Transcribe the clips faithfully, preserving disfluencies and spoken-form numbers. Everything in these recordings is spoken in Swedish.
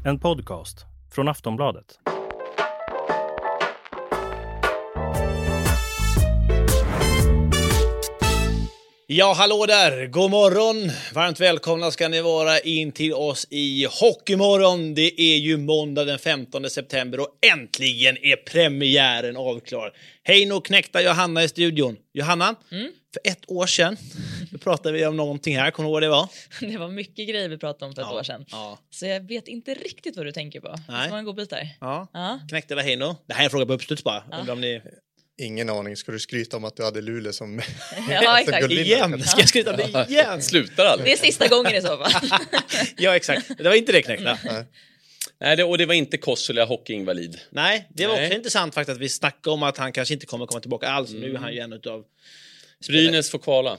En podcast från Aftonbladet. Ja, hallå där! God morgon! Varmt välkomna ska ni vara in till oss i Hockeymorgon. Det är ju måndag den femtonde september och äntligen är premiären avklar. Hej nu knäckta Johanna i studion. Johanna, mm. för ett år sedan då pratade vi om någonting här. Kommer du ihåg vad det var? Det var mycket grejer vi pratade om för ett ja, år sedan. Ja. Så jag vet inte riktigt vad du tänker på. Nej. Får man gå bit där? Ja. Ja. Knäckta eller hej nu? Det här är en fråga på uppstuds bara. Ja. Om ni... Ingen aning. Ska du skryta om att du hade Luleå som... Ja, exakt. Igen. Ska jag skryta om det igen? Slutar aldrig. Det är sista gången i så fall. Ja, exakt. Det var inte det knäckta. Nej. Nej, det, och det var inte Kossula hockeyinvalid. Nej, det var Nej. också intressant faktiskt att vi snackade om att han kanske inte kommer komma tillbaka alls. Mm. Nu är han ju en utav... Brynäs får kvala.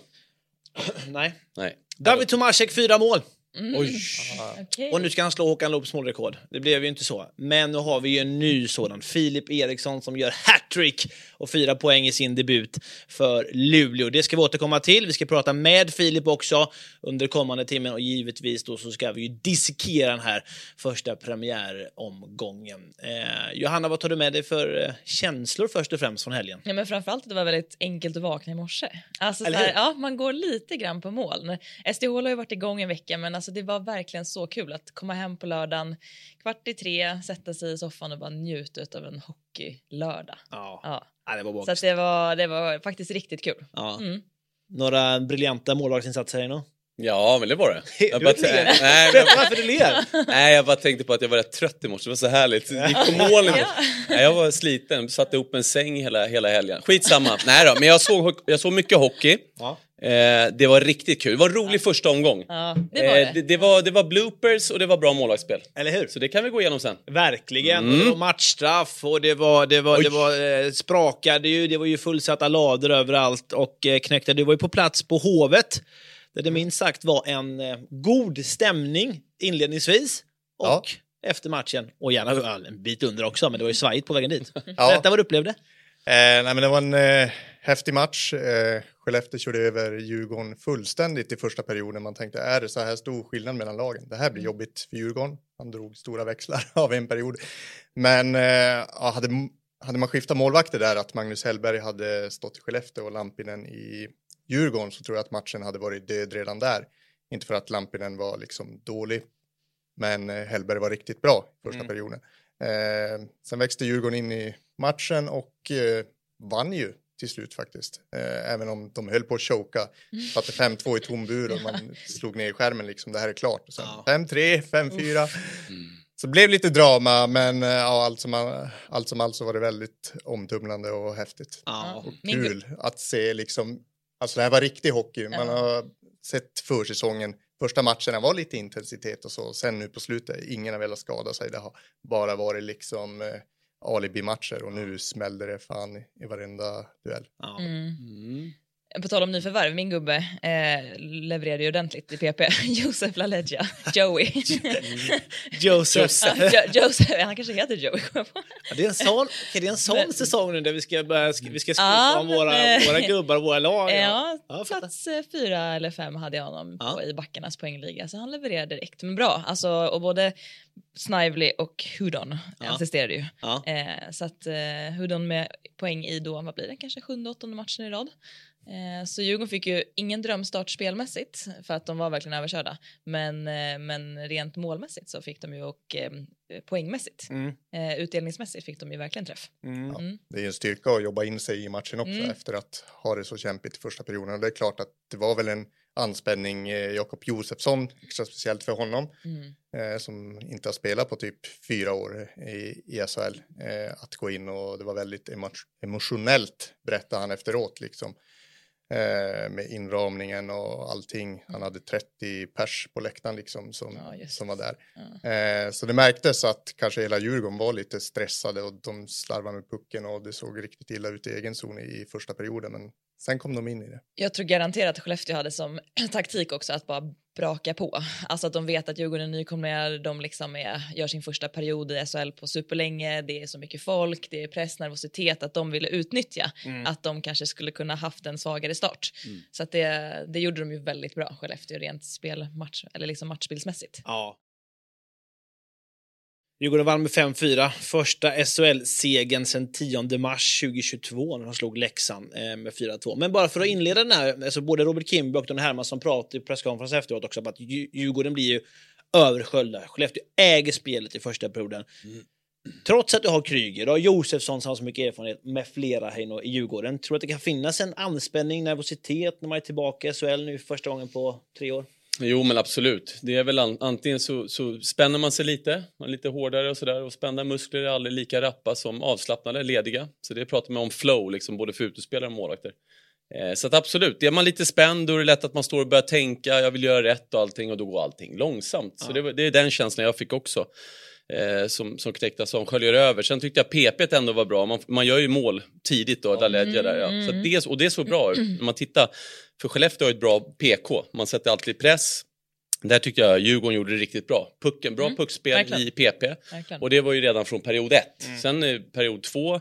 Nej. Nej. David Tomasek, fyra mål. Mm. Oj. Okay. Och nu ska han slå Håkan Loobs målrekord. Det blev ju inte så. Men nu har vi ju en ny sådan. Filip Eriksson som gör hattrick och fyra poäng i sin debut för Luleå. Det ska vi återkomma till. Vi ska prata med Filip också under kommande timmen. Och givetvis då så ska vi ju dissekera den här första premiäromgången. Eh, Johanna, vad tar du med dig för eh, känslor först och främst från helgen? Ja, men framförallt att det var väldigt enkelt att vakna i morse. Alltså, så här, ja, man går lite grann på mål. S D H har ju varit igång en vecka, men alltså, det var verkligen så kul att komma hem på lördagen kvart i tre, sätta sig i soffan och bara njuta av en hockeylördag. Ja, ja. ja det var bra. Så att det, var, det var faktiskt riktigt kul. Ja. Mm. Några briljanta målvaktsinsatser här nu? Ja, men det var det. Jag bara t- nej, men... Varför du ler? Nej, jag bara tänkte på att jag var rätt trött i morse. Det var så härligt. Det gick på målen. Ja. Nej, jag var sliten. Satte ihop en säng hela, hela helgen. Skitsamma. Nej då, men jag såg, jag såg mycket hockey. Ja. Eh, det var riktigt kul. Det var en rolig ja. första omgång. Ja, det, var det. Eh, det, det, var, det var bloopers och det var bra målvaktsspel. Eller hur? Så det kan vi gå igenom sen. Verkligen. Mm. Det var matchstraff och det var, det var, det var eh, sprakade ju. Det var ju fullsatta lader överallt. Och eh, knäckta, du var ju på plats på Hovet. Där det minst sagt var en eh, god stämning inledningsvis. Och ja. efter matchen. Och gärna en bit under också. Men det var ju svajigt på vägen dit. Ja. Berätta vad du upplevde. Eh, nej, men det var en eh, häftig match. Eh, Skellefteå körde över Djurgården fullständigt i första perioden. Man tänkte, är det så här stor skillnad mellan lagen? Det här blir jobbigt för Djurgården. Han drog stora växlar av en period. Men eh, ja, hade, hade man skiftat målvakter där, att Magnus Hellberg hade stått i Skellefteå och Lampinen i Djurgården, så tror jag att matchen hade varit död redan där. Inte för att Lampinen var liksom dålig, men eh, Hellberg var riktigt bra i första mm. perioden. Eh, sen växte Djurgården in i matchen och eh, vann ju till slut faktiskt. Eh, även om de höll på att choka. Satte fem två i tom bur och man slog ner skärmen liksom. Det här är klart. Och sen ja. fem tre, fem fyra. Mm. Så det blev lite drama, men ja, allt, som, allt som allt så var det väldigt omtumlande och häftigt. Ja. Och kul att se liksom, alltså det här var riktig hockey. Man ja. har sett försäsongen. Första matcherna var lite intensitet och så. Sen nu på slutet, ingen har velat skada sig. Det har bara varit liksom eh, alibi-matcher. Och nu smällde det fan i, i varenda duell. Ja. Mm. Mm. På tal om nyförvärv, min gubbe eh, levererade ju ordentligt i P P. Josef LaLeggia, Joey. Josef. Ja, jo, Josef, han kanske heter Joey. Ja, det är en sån, det är en sån men, säsong nu där vi ska börja, vi ska skriva ja, om våra, men, våra gubbar och våra lag. Ja, ja, ja plats fyra eller fem hade jag honom ja. på i backarnas poängliga. Så han levererade direkt, men bra. Alltså, och både Snively och Hudon ja. assisterade ju. Ja. Eh, så att eh, Hudon med poäng i då, vad blir det? Kanske sjunde, åttonde matchen i rad. Eh, så Djurgården fick ju ingen drömstart spelmässigt för att de var verkligen överkörda. Men, eh, men rent målmässigt så fick de ju och eh, poängmässigt. Mm. Eh, utdelningsmässigt fick de ju verkligen träff. Mm. Ja, det är ju en styrka att jobba in sig i matchen också mm. efter att ha det så kämpigt i första perioden. Och det är klart att det var väl en anspänning, eh, Jakob Josefsson, extra speciellt för honom. Mm. Eh, som inte har spelat på typ fyra år i, i S H L. Eh, att gå in och det var väldigt emo- emotionellt, berättade han efteråt liksom. Eh, med inramningen och allting. Han hade trettio pers på läktaren liksom som, ja, som var där. Ja. Eh, så det märktes att kanske hela Djurgården var lite stressade och de slarvade med pucken och det såg riktigt illa ut i egen zon i första perioden. Men sen kom de in i det. Jag tror garanterat att Skellefteå hade som taktik också att bara braka på. Alltså att de vet att Djurgården är nykomlingar, de liksom är, gör sin första period i S H L på superlänge, det är så mycket folk, det är press, nervositet, att de ville utnyttja mm. att de kanske skulle kunna haft en svagare start. Mm. Så att det, det gjorde de ju väldigt bra, Skellefteå, rent spelmatch, eller liksom matchspelsmässigt. Ja. Djurgården vann med fem fyra. Första S H L-segern sedan tionde mars tjugohundratjugotvå när de slog Leksand eh, med fyra två. Men bara för att inleda den här, alltså både Robert Kimby och Don Hermansson pratade i presskonferens efteråt också om att Djurgården blir ju översköljda. Skellefteå äger spelet i första perioden. Mm. Trots att du har Kryger och Josefsson som har så mycket erfarenhet med flera här i Djurgården, tror att det kan finnas en anspänning, nervositet när man är tillbaka i S H L nu första gången på tre år? Jo, men absolut. Det är väl an- antingen så, så spänner man sig lite, man är lite hårdare och sådär, och spända muskler är aldrig lika rappa som avslappnade, lediga. Så det pratar man om flow, liksom, både för utespelare och målvakter. Eh, så att absolut, är man lite spänd, då är det lätt att man står och börjar tänka, jag vill göra rätt och allting, och då går allting långsamt. Ja. Så det, det är den känslan jag fick också. Eh, som, som Knekta som sköljer över. Sen tyckte jag P P ändå var bra. Man, man gör ju mål tidigt då, där ledger där, ja. Så det, och det såg bra ut. När man tittar, för Skellefteå har ett bra P K. Man sätter alltid press. Där tyckte jag Djurgården gjorde det riktigt bra. Pucken, bra mm. puckspel Verkligen. I P P. Verkligen. Och det var ju redan från period ett. Mm. Sen i period två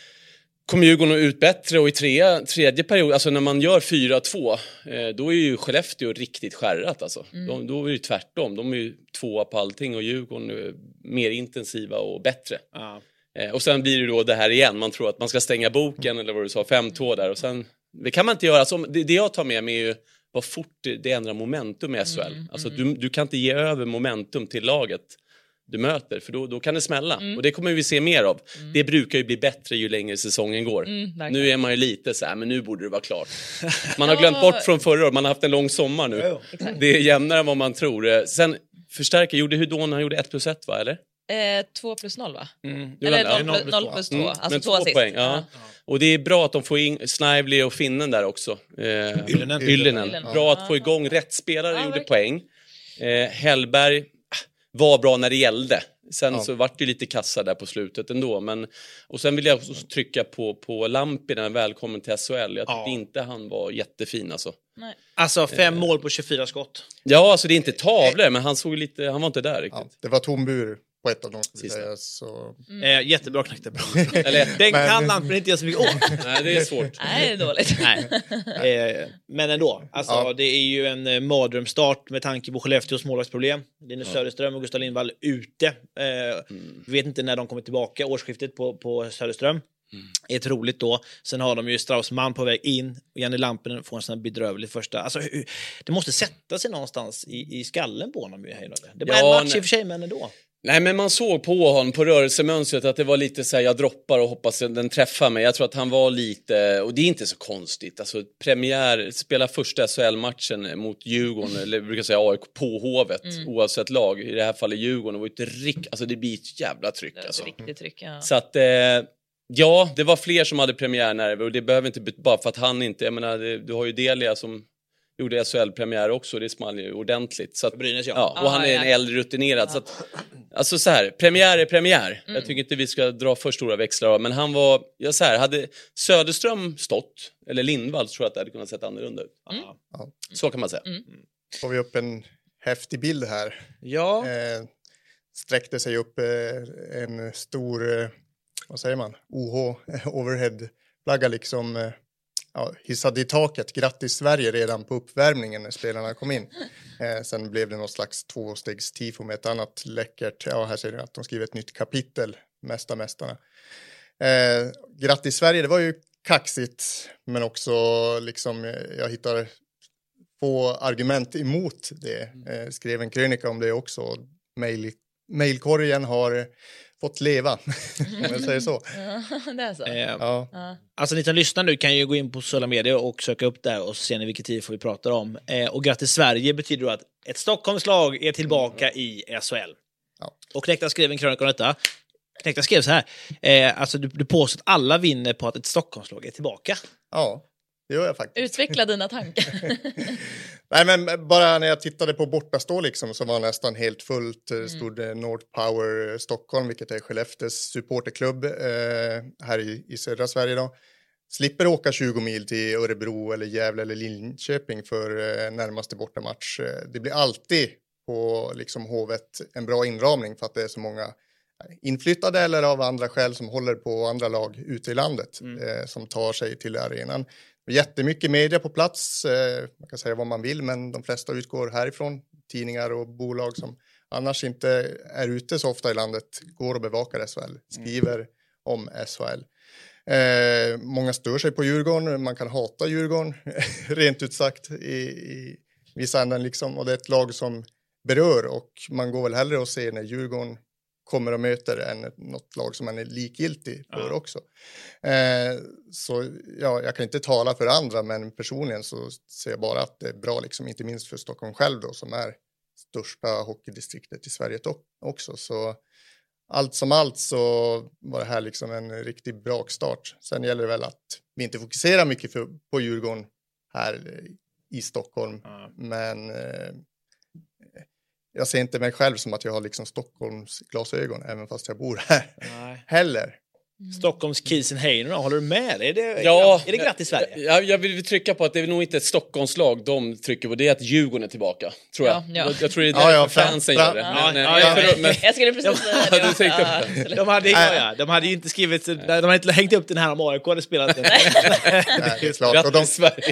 kom Djurgården ut bättre, och i tre, tredje period, alltså när man gör fyra två, eh, då är ju Skellefteå riktigt skärrat alltså. Mm. De, då är det ju tvärtom, de är ju tvåa på allting, och Djurgården är mer intensiva och bättre. Ah. Eh, och sen blir det då det här igen, man tror att man ska stänga boken, eller vad du sa, fem två där, och sen, det kan man inte göra. Så det, det jag tar med mig är ju vad fort det, det ändrar momentum i S H L. Mm. Alltså du, du kan inte ge över momentum till laget du möter, för då, då kan det smälla. Mm. Och det kommer vi se mer av. Mm. Det brukar ju bli bättre ju längre säsongen går. Mm, nu är man ju lite så här, men nu borde det vara klart. Man har glömt bort från förra året, man har haft en lång sommar nu. Ja, ja. Det är jämnare än vad man tror. Sen förstärker, gjorde Hudon, han gjorde ett plus ett, va, eller? Eh, två plus noll, va? Mm. Eller noll plus två. Mm. Alltså men två, två poäng, ja. Ja. Och det är bra att de får in Snively och Finnen där också. Eh, Yllinen. Yllinen. Bra ja. Att få igång rätt spelare, ja, gjorde verkligen. Poäng. Eh, Hellberg var bra när det gällde. Sen ja. Så vart det lite kassa där på slutet ändå. Men, och sen vill jag också trycka på, på Lampinen, välkommen till S H L. Jag tyckte ja. Inte han var jättefin alltså. Nej. Alltså fem eh. mål på tjugofyra skott. Ja, alltså det är inte tavlor, men han såg lite, han var inte där riktigt. Ja, det var tombur på ett av dem, säga, så... mm. eh, jättebra knäckt, bra. Eller, den men... kan Lampinen inte göra så mycket åt. Nej, det är svårt. Nej, det är dåligt. Nej. Eh, men ändå, alltså, ja. Det är ju en eh, mardrömstart med tanke på Skellefteås målvaktsproblem. Linus ja. Söderström och Gustav Lindvall ute. Eh, mm. Vet inte när de kommer tillbaka, årsskiftet på, på Söderström. Mm. Är troligt då. Sen har de ju Straussman på väg in, och Janne Lampinen får en sån här bedrövlig första. Alltså, det måste sätta sig någonstans i, i skallen på honom. Det var ja, en match i och för sig, men ändå. Nej, men man såg på honom på rörelsemönstret att det var lite så här, jag droppar och hoppas att den träffar mig. Jag tror att han var lite, och det är inte så konstigt. Alltså premiär, spela första S H L-matchen mot Djurgården, eller brukar säga A I K på Hovet, mm. oavsett lag. I det här fallet Djurgården, det var ju ett rikt, alltså det blir ett jävla tryck. Det alltså. Riktigt tryck, ja. Så att, eh, ja, det var fler som hade premiärnerver, och det behöver inte bara för att han inte, jag menar, det, du har ju Delia som gjorde S H L-premiär också, det small ju ordentligt. Så att, Brynäs, ja. Ja, och ah, han är en ja. äldre rutinerad. Ja. Så att, alltså så här, premiär är premiär. Mm. Jag tycker inte vi ska dra för stora växlar. Men han var, ja så här, hade Söderström stått, eller Lindvall, tror jag att det hade kunnat sett annorlunda ut. Mm. Ja. Så kan man säga. Mm. Får vi upp en häftig bild här. Ja. Eh, sträckte sig upp eh, en stor, eh, vad säger man, O H, overhead-flagga liksom... Eh, Ja, hissade i taket. Grattis Sverige redan på uppvärmningen när spelarna kom in. Eh, sen blev det något slags tvåstegs tifo med ett annat läckert. Ja, här ser ni att de skriver ett nytt kapitel. Mästa mästarna. Eh, grattis Sverige, det var ju kaxigt. Men också liksom, jag hittar få argument emot det. Eh, skrev en krönika om det också. Mail, mailkorgen har... fått leva, om jag säger så. Ja, det är så. Eh, ja. Ja. Alltså ni som lyssnar nu kan ju gå in på sociala medier och söka upp där och se vilket tid får vi pratar om. Eh, och grattis Sverige betyder då att ett Stockholmslag är tillbaka i S H L. Ja. Och Knekta skrev en krönika om detta. Knekta skrev så här. Eh, alltså du, du påstår att alla vinner på att ett Stockholmslag är tillbaka. Ja. Det gör jag faktiskt. Utveckla dina tankar. Nej, men bara när jag tittade på bortastå liksom, så var nästan helt fullt. Mm. Stod North Power Stockholm, vilket är Skellefteås supporterklubb eh, här i, i södra Sverige då. Slipper åka tjugo mil till Örebro eller Gävle eller Linköping för eh, närmaste bortamatch. Det blir alltid på liksom Hovet en bra inramning för att det är så många inflyttade eller av andra skäl som håller på andra lag ute i landet mm. eh, som tar sig till arenan. Jättemycket media på plats, eh, man kan säga vad man vill, men de flesta utgår härifrån. tidningar och bolag som annars inte är ute så ofta i landet går och bevakar S H L, skriver mm. om S H L. Eh, många stör sig på Djurgården, man kan hata Djurgården rent ut sagt i, i vissa änden liksom, och det är ett lag som berör och man går väl hellre och ser när Djurgården kommer och möter än något lag som man är likgiltig för ja. också. Eh, så ja, jag kan inte tala för andra, men personligen så ser jag bara att det är bra, liksom, inte minst för Stockholm själv då, som är största hockeydistriktet i Sverige också. Så allt som allt så var det här liksom en riktigt bra start. Sen gäller det väl att vi inte fokuserar mycket för, på Djurgården här i Stockholm, ja. men eh, jag ser inte mig själv som att jag har liksom Stockholms glasögon, även fast jag bor här. Nej. Heller. Mm. Stockholms Kiesenheiner, håller du med? Är det, ja, är det glatt i Sverige? Jag, jag vill trycka på att det är nog inte ett Stockholmslag de trycker på, det är att Djurgården är tillbaka, tror jag. Ja, ja. Jag, jag tror det är därför ja, ja, fansen gör det. Ja, men, ja, ja, ja. Men, jag skulle precis säga det. Du tänkte ja, de, hade, ja, de hade ju inte skrivit, de hade inte hängt upp den här om A I K hade spelat den. Nej, det är klart. Och de,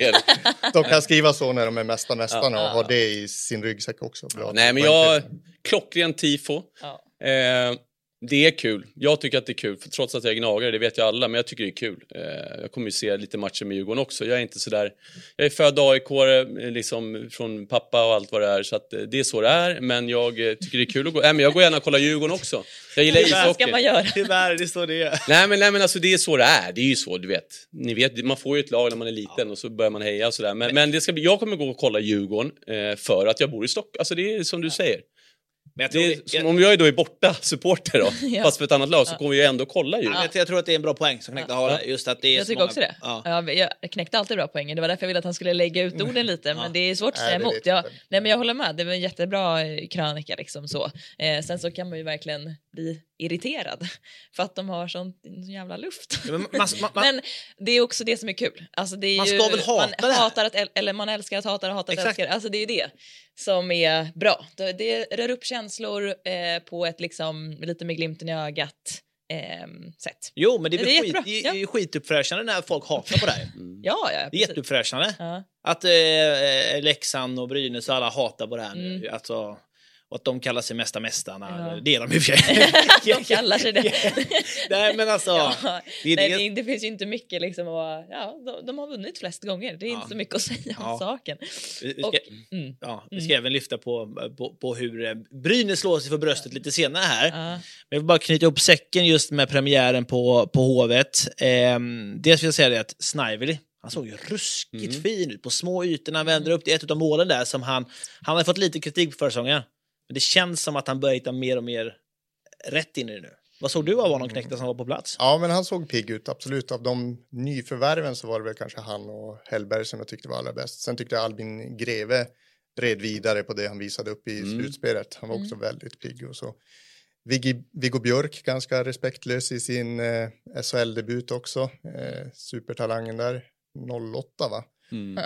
de kan skriva så när de är mästa mästarna ja. och ha det i sin ryggsäck också. Bra. Nej, men jag, klockren tifo. Ja. Eh, Det är kul. Jag tycker att det är kul. För trots att jag är gnagare, det vet ju alla. Men jag tycker det är kul. Eh, jag kommer ju se lite matcher med Djurgården också. Jag är inte så där. Jag är född A I K liksom från pappa och allt vad det är. Så att det är så det är. Men jag tycker det är kul att gå. Nej, men jag går gärna och kollar Djurgården också. Jag gillar ishockey. Ska man göra? Tyvärr, det är så det är. Nej men, nej men alltså det är så det är. Det är ju så, du vet. Ni vet, man får ju ett lag när man är liten. Ja. Och så börjar man heja och sådär. Men, men det ska bli, jag kommer gå och kolla Djurgården. Eh, för att jag bor i Stockholm. Alltså det är som du säger. Men jag tror det är, det, jag, om jag är då är borta supporter då, ja. fast för ett annat lag, så kommer vi ändå kolla ju. Ja. Jag, jag tror att det är en bra poäng som Knäckta har. Just att det är jag tycker många, också det. Ja. Ja, jag Knäckta alltid bra poäng. Det var därför jag ville att han skulle lägga ut orden lite. Men ja. det är svårt att säga emot. Jag, nej, men jag håller med. Det var en jättebra krönika. Liksom, så. Eh, sen så kan man ju verkligen bli irriterad. För att de har sån, sån jävla luft. Ja, men, man, man, men det är också det som är kul. Alltså, det är man ju, ska väl hata man det här. Hatar att, eller man älskar att hata och hatar att älska. Alltså det är ju det som är bra. Det, det rör upp känslor eh, på ett liksom lite med glimten i ögat eh, sätt. Jo, men det är, det är skit, det är ja. skituppfräschande när folk hatar på det här. Mm. Ja, ja, det är jätteuppfräschande. Ja. Att eh, Leksand och Brynäs och alla hatar på det här mm. nu. Alltså, och att de kallar sig mesta mästarna. Ja. Det är de i och för sig. De kallar sig det. Nej, men alltså. Ja. Det, Nej, det, det finns ju inte mycket liksom. Och, ja, de, de har vunnit flest gånger. Det är ja. inte så mycket att säga om ja. saken. Vi, vi, ska, och, mm. ja, vi ska mm. även lyfta på, på, på hur Brynäs slår sig för bröstet lite senare här. Ja. Men jag vill bara knyta upp säcken just med premiären på, på Hovet. Eh, dels vill jag säga det att Snively, han såg ju ruskigt mm. fin ut på små ytorna. Han vänder upp till ett av målen där som han, han har fått lite kritik på försäsongen. Men det känns som att han börjar hitta mer och mer rätt in i det nu. Vad såg du av honom, Knäckta, som var på plats? Ja, men han såg pigg ut, absolut. Av de nyförvärven så var det väl kanske han och Hellberg som jag tyckte var allra bäst. Sen tyckte jag Albin Greve red vidare på det han visade upp i mm. slutspelet. Han var också mm. väldigt pigg och så. Viggo, Viggo Björk, ganska respektlös i sin eh, S H L-debut också. Eh, supertalangen där. noll åtta va? Mm.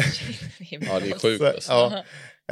Ja, det är sjukt. Alltså. Ja.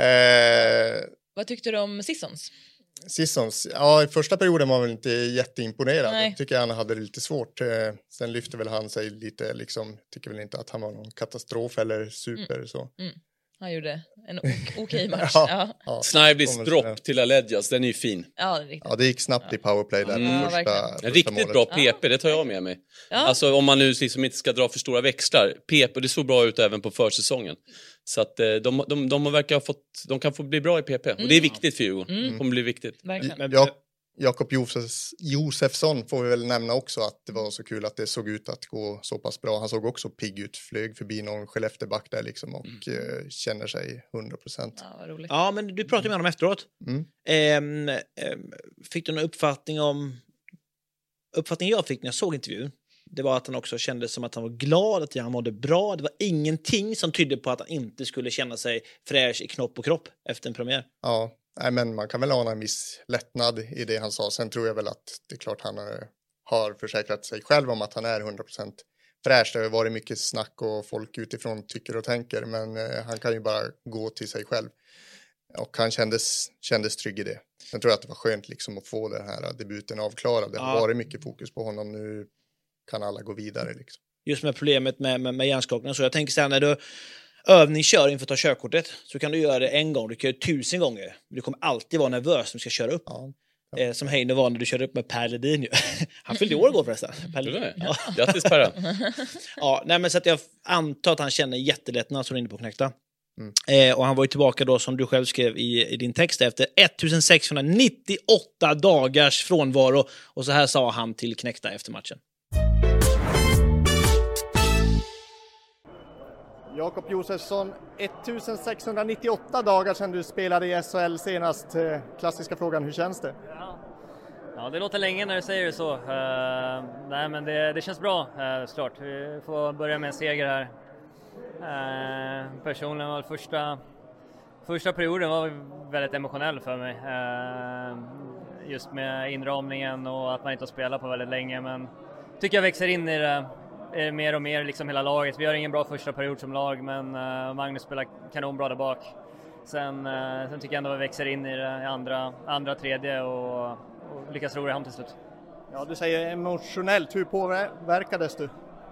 Eh, Vad tyckte du om Sissons? Sissons, ja, i första perioden var väl inte jätteimponerad. Nej. Jag tycker han hade det lite svårt. Sen lyfte väl han sig lite, liksom, tycker väl inte att han var någon katastrof eller super mm. så. Mm. Han gjorde en okej okay match. ja, ja. Ja. Snively's dropp till Aledjas, den är ju fin. Ja, det, ja, det gick snabbt ja. i powerplay där mm. på första, ja, första riktigt målet. Bra P P, det tar jag med mig. Ja. Alltså om man nu liksom inte ska dra för stora växlar. P P, det såg bra ut även på försäsongen. Så att de, de, de, de verkar ha fått, de kan få bli bra i P P. Mm. Och det är viktigt för Djurgården. Mm. Det kommer bli viktigt. Verkligen. Ja, Jakob Josefsson får vi väl nämna också att det var så kul att det såg ut att gå så pass bra. Han såg också pigg ut, flög förbi någon Skellefteåback där liksom och mm. uh, känner sig hundra procent. Ja, ja, men du pratade med honom efteråt. Mm. Ehm, ehm, fick du någon uppfattning om... Uppfattningen jag fick när jag såg intervjun, det var att han också kände som att han var glad, att han mådde bra. Det var ingenting som tydde på att han inte skulle känna sig fräsch i knopp och kropp efter en premiär. Ja, nej, men man kan väl ana en viss lättnad i det han sa. Sen tror jag väl att det är klart han har försäkrat sig själv om att han är hundra procent fräsch. Det har varit mycket snack och folk utifrån tycker och tänker, men eh, han kan ju bara gå till sig själv. Och han kändes, kändes trygg i det. Sen tror jag att det var skönt liksom att få den här debuten avklarad. Det har ja. varit mycket fokus på honom. Nu kan alla gå vidare liksom. Just med problemet med, med, med hjärnskakning. Så jag tänker så här, när du övning kör inför att ta körkortet, så kan du göra det en gång, du kan göra det tusen gånger. Du kommer alltid vara nervös när du ska köra upp. Ja. Eh, som Heino var när du körde upp med Per Ledin. Han fyllde år igår förresten. Per ja. Grattis Per. Ja, nej, men så att jag antar att han känner jättelättnad som är inne på Knäckta. Mm. Eh, och han var ju tillbaka då, som du själv skrev i, i din text, efter ettusensexhundranittioåtta dagars frånvaro. Och så här sa han till Knäckta efter matchen. Jakob Josefsson, ettusensexhundranittioåtta dagar sedan du spelade i S H L senast. Klassiska frågan, hur känns det? Ja, ja det låter länge när du säger det så. Uh, nej, men det, det känns bra, uh, såklart. Vi får börja med en seger här. Uh, personligen var första, första perioden var väldigt emotionell för mig. Uh, just med inramningen och att man inte har spelat på väldigt länge. Men tycker jag växer in i det. Är mer och mer liksom hela laget. Vi har ingen bra första period som lag, men uh, Magnus spelar kanonbra där bak. Sen, uh, sen tycker jag ändå att vi växer in i det andra, andra tredje och, och lyckas ro det hem till slut. Ja, du säger emotionellt. Hur påverkades du? Uh,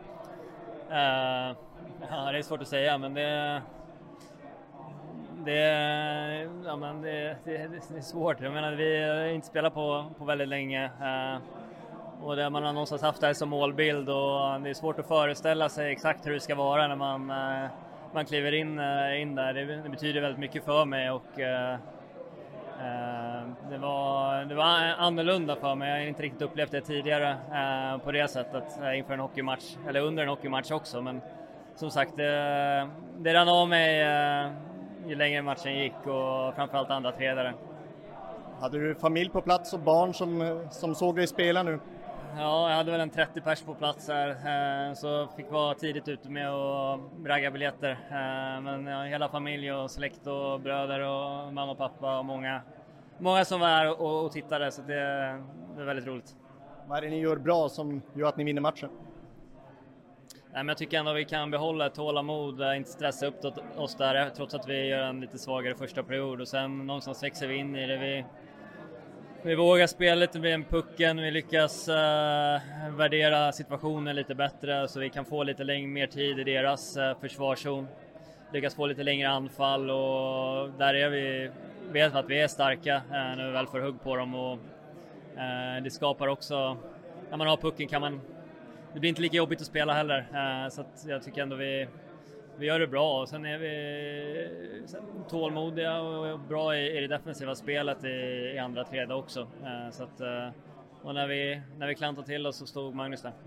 ja, det är svårt att säga, men det, det, ja, men det, det, det är svårt. Jag menar, vi har inte spelat på, på väldigt länge. Uh, Och det man har någonstans haft det här som målbild, och det är svårt att föreställa sig exakt hur det ska vara när man, uh, man kliver in, uh, in där. Det, det betyder väldigt mycket för mig, och uh, uh, det, var, det var annorlunda för mig. Jag har inte riktigt upplevt det tidigare uh, på det sättet uh, inför en hockeymatch, eller under en hockeymatch också. Men som sagt, det, det rann av mig uh, ju längre matchen gick, och framförallt andra tredare. Hade du familj på plats och barn som, som såg dig spela nu? Ja, jag hade väl en trettio pers på plats här, så fick vara tidigt ute med att ragga biljetter. Men ja, hela familj och släkt och bröder och mamma och pappa och många, många som var här och, och tittade, så det, det är väldigt roligt. Vad är det ni gör bra som gör att ni vinner matchen? Nej, men jag tycker ändå att vi kan behålla ett tålamod, inte stressa upp oss där, trots att vi gör en lite svagare första period, och sen någonstans växer vi in i det. Vi, vi vågar spela lite med en pucken, vi lyckas uh, värdera situationen lite bättre, så vi kan få lite längre, mer tid i deras uh, försvarszon. Lyckas få lite längre anfall, och där är vi, vet att vi är starka uh, när vi väl får hugg på dem, och uh, det skapar också, när man har pucken kan man, det blir inte lika jobbigt att spela heller, uh, så att jag tycker ändå vi Vi gör det bra, och sen är vi tålmodiga och bra i, i det defensiva spelet i, i andra tredje också. Uh, så att, uh, och när vi, när vi klantade till oss så stod Magnus där.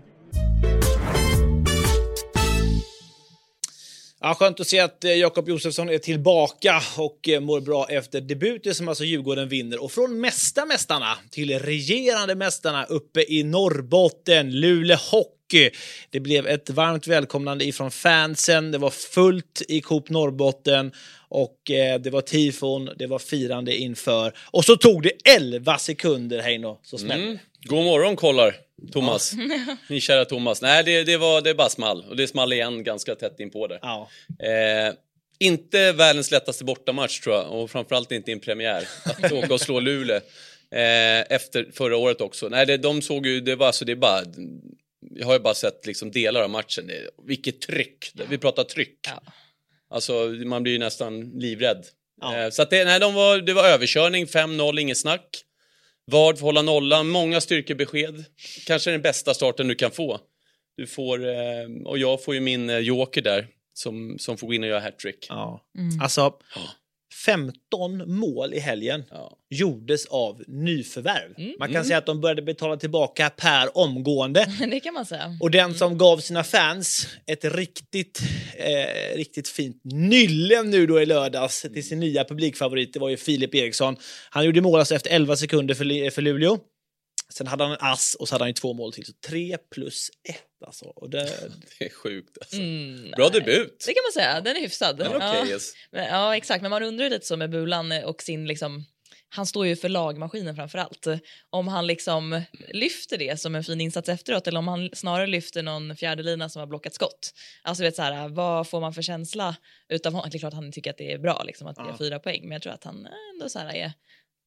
Ja, skönt att se att Jakob Josefsson är tillbaka och mår bra efter debuten som alltså Djurgården vinner. Och från mästa mästarna till regerande mästarna uppe i Norrbotten, Luleå Hockey. Det blev ett varmt välkomnande ifrån fansen. Det var fullt i Coop Norrbotten och eh, det var tifon, det var firande inför. Och så tog det elva sekunder, Heino, så smällde. Mm. God morgon, kollar. Thomas, ja. Min kära Thomas. Nej, det, det var det bara small. Och det small igen ganska tätt in på det. Ja. Eh, inte världens lättaste bortamatch tror jag. Och framförallt inte i en premiär. Att åka och slå Luleå. Eh, efter förra året också. Nej, det, de såg ju, det var så det är bara... Jag har ju bara sett liksom delar av matchen. Det, vilket tryck. Vi pratar tryck. Ja. Alltså, man blir ju nästan livrädd. Ja. Eh, så att det, nej, de var, det var överkörning. fem noll, inget snack. Vard får hålla nollan, många styrkebesked. Kanske den bästa starten du kan få. Du får, eh, och jag får ju min eh, joker där som, som får gå in och göra hattrick. Ja. Mm. Alltså, femton mål i helgen ja. gjordes av nyförvärv. Mm. Man kan mm. säga att de började betala tillbaka per omgående. Det kan man säga. Och den som gav sina fans ett riktigt, eh, riktigt fint nylle nu då i lördags till sin nya publikfavorit, det var ju Filip Eriksson. Han gjorde mål alltså efter elva sekunder för, för Luleå. Sen hade han en ass och så hade han ju två mål till. Så tre plus ett alltså. Och det... det är sjukt alltså. Mm, Bra debut. Det kan man säga, den är hyfsad. Den är ja. Okay, yes. Men, ja, exakt. Men man undrar lite så med Bulan och sin liksom... Han står ju för lagmaskinen framförallt. Om han liksom lyfter det som en fin insats efteråt, eller om han snarare lyfter någon fjärdelina som har blockat skott. Alltså vet så här, vad får man för känsla utav honom? Det är klart att han tycker att det är bra liksom, att ja. ge fyra poäng. Men jag tror att han ändå så här är...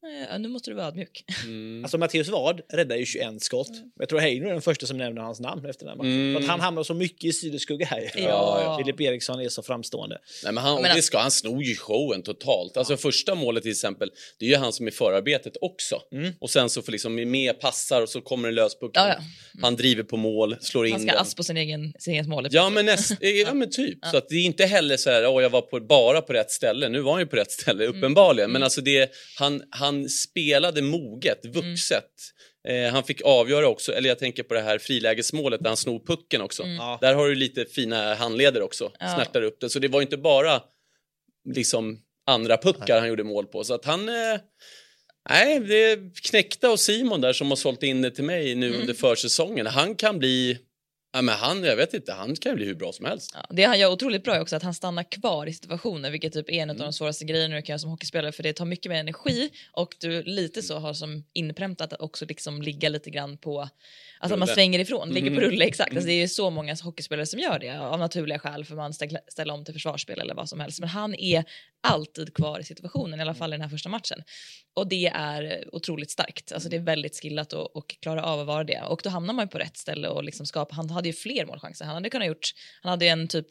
Ja, nu måste du vara ödmjuk. Mm. Alltså Matteus Ward räddar ju tjugoett skott. Mm. Jag tror Heino är den första som nämner hans namn efter den här matchen. Mm. För att han hamnar så mycket i sideskugga här. Ja. Ja. Filip Eriksson är så framstående. Nej, men han, men, det ska, han snor ju showen totalt. Alltså ja. första målet till exempel, det är ju han som är förarbetet också. Mm. Och sen så får liksom med passar och så kommer en löspuck. Ja, ja. Mm. Han driver på mål, slår in den. Han ska ass på sin egen, sin egen mål. Ja, men, näst, ja, men typ. Ja. Så att det är inte heller så här, åh jag var på, bara på rätt ställe. Nu var han ju på rätt ställe, uppenbarligen. Mm. Men alltså det, han, han spelade moget, vuxet. Mm. Eh, han fick avgöra också, eller jag tänker på det här frilägesmålet där han snor pucken också. Mm. Ja. Där har du lite fina handleder också, ja. Snärtar upp det. Så det var inte bara liksom andra puckar Nej. Han gjorde mål på. Så att han... Eh, nej, det är Knäckta och Simon där som har sålt in det till mig nu mm. under försäsongen. Han kan bli... Ja, men han, jag vet inte, han kan bli hur bra som helst. Ja, det han gör otroligt bra är också att han stannar kvar i situationer, vilket typ är en mm. av de svåraste grejerna du kan göra som hockeyspelare, för det tar mycket mer energi och du lite så har som inpräntat att också liksom ligga lite grann på, alltså rulle. Att man svänger ifrån, ligger mm. på rulle, exakt. Mm. Alltså det är ju så många hockeyspelare som gör det av naturliga skäl, för man ställer, ställer om till försvarsspel eller vad som helst, men han är alltid kvar i situationen, i alla fall i den här första matchen. Och det är otroligt starkt. Alltså det är väldigt skillat och, och klara av att vara det. Och då hamnar man ju på rätt ställe och liksom skapa. Han hade ju fler målchanser. Han hade kunnat gjort, han hade en typ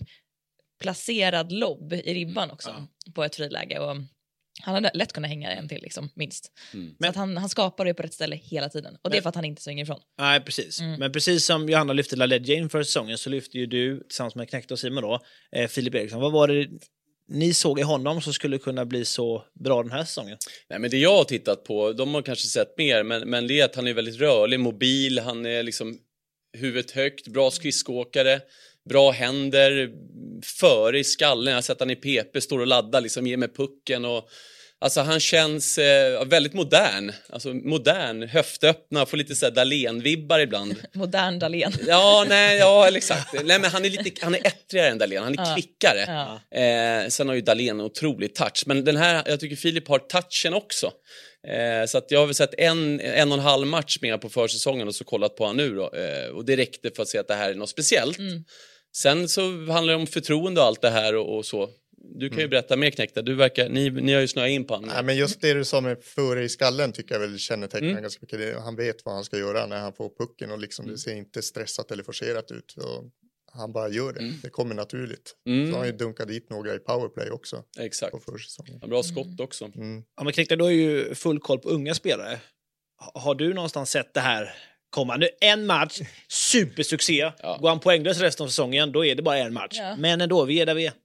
placerad lobb i ribban också ja. På ett friläge. Och han hade lätt kunnat hänga en till liksom, minst. Mm. Men att han, han skapar det på rätt ställe hela tiden. Och det är för att han inte svänger ifrån. Nej, precis. Mm. Men precis som Johanna lyfte LaLeggia inför säsongen, så lyfte ju du tillsammans med Knäckta och Simon då, eh, Filip Eriksson. Vad var det ni såg i honom som skulle kunna bli så bra den här säsongen? Nej, men det jag har tittat på, de har kanske sett mer, men, men det är att han är väldigt rörlig, mobil, han är liksom huvudet högt, bra skridskåkare, bra händer, före i skallen. Jag har sett han i P P, står och laddar, liksom ger med pucken och alltså han känns eh, väldigt modern. Alltså modern, höftöppna, får lite så här Dahlén-vibbar ibland. Modern Dahlén. Ja, nej, ja, exakt. Nej, men han är lite, han är ettrigare än Dahlén, han är ja. kvickare. Ja. Eh, sen har ju Dahlén en otrolig touch. Men den här, jag tycker Filip har touchen också. Eh, så att jag har väl sett en, en och en halv match med på försäsongen och så kollat på han nu då. Eh, och det räckte för att se att det här är något speciellt. Mm. Sen så handlar det om förtroende och allt det här och, och så. Du kan ju berätta mer, Knäckta. Du verkar, ni, ni har ju snöat in på honom. Nej, men just det du sa med före i skallen tycker jag väl kännetecknar mm. ganska mycket. Han vet vad han ska göra när han får pucken och liksom mm. det ser inte stressat eller forcerat ut. Och han bara gör det. Mm. Det kommer naturligt. Mm. Så han har ju dunkat dit några i powerplay också. Exakt. På ja, bra skott också. Mm. Ja, men Knäckta, du har ju full koll på unga spelare. Har du någonstans sett det här komma? Nu en match, supersuccé. Ja. Går han poänglös resten av säsongen, då är det bara en match. Ja. Men ändå, vi är där vi är.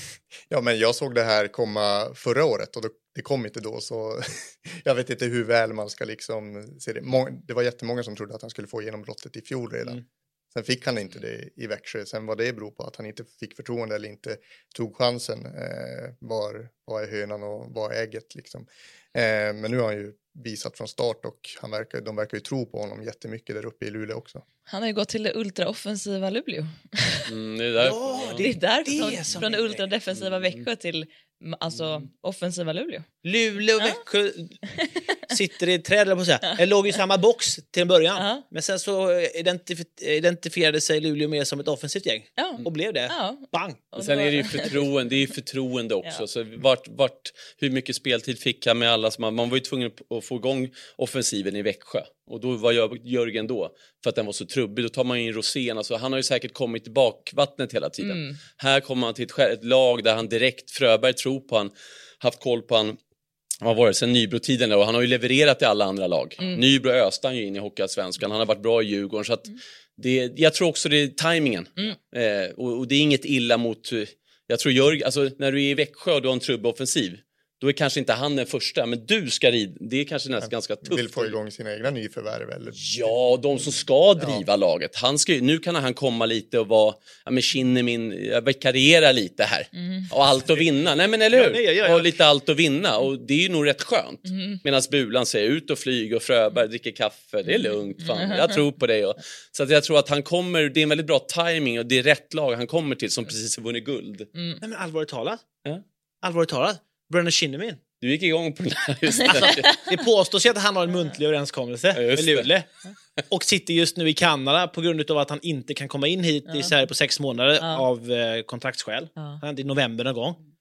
Ja, men jag såg det här komma förra året och det kom inte då, så jag vet inte hur väl man ska liksom se det. Det var jättemånga som trodde att han skulle få genombrottet i fjol redan. Mm. Sen fick han inte det i Växjö. Sen vad det beror på att han inte fick förtroende eller inte tog chansen eh, var, var är hönan och var ägget liksom. Eh, men nu har han ju visat från start och han verkar, de verkar ju tro på honom jättemycket där uppe i Luleå också. Han har ju gått till det ultraoffensiva Luleå. Mm, det är därför. Ja, det är därför det från, från det ultradefensiva Växjö till alltså offensiva Luleå. Luleå och Växjö sitter i ett träd, på att säga. Jag låg i samma box till en början. Uh-huh. Men sen så identif- identifierade sig Luleå mer som ett offensivt gäng. Uh-huh. Och blev det. Uh-huh. Bang! Och sen är det ju förtroende, det är ju förtroende också. Uh-huh. Så vart, vart, hur mycket speltid fick han med alla som man, man var ju tvungen att få igång offensiven i Växjö. Och då var Jörgen då, för att den var så trubbig, då tar man in Rosén. Alltså, han har ju säkert kommit i bakvattnet hela tiden. Mm. Här kommer han till ett, ett lag där han direkt, Fröberg tror på han, haft koll på han, vad var det, sen Nybro-tiden, och han har ju levererat i alla andra lag. Mm. Nybro öste han ju in i Hockeyallsvenskan, han har varit bra i Djurgården, så att mm. det, jag tror också det är tajmingen. Mm. Eh, och, och det är inget illa mot, jag tror Jörgen, alltså när du är i Växjö och du har en trubbig offensiv, då är kanske inte han den första, men du ska rida. Det är kanske nästan ganska tufft. Vill få igång sina egna nyförvärv eller? Ja, de som ska driva ja. laget. Han ska, nu kan han komma lite och vara, ja men Kinnemin, jag vikariera lite här. Mm. Och allt att vinna. Nej men eller hur? Ja, nej, ja, ja. Och lite allt att vinna. Och det är ju nog rätt skönt. Mm. Medan Bulan säger ut och flyger och Fröberg dricker kaffe. Det är lugnt, fan. Mm. Jag tror på det. Och, så att jag tror att han kommer, det är en väldigt bra timing och det är rätt lag han kommer till som precis har vunnit guld. Mm. Nej men allvarligt talat. Ja? Allvarligt talat. Brandon Kinnemin. Du gick igång på den här, just det. Alltså, det påstås ju att han har en muntlig överenskommelse ja, med Luleå. Och sitter just nu i Kanada på grund av att han inte kan komma in hit ja. i Sverige på sex månader ja. av eh, kontraktsskäl. Ja. Han är i november någon gång.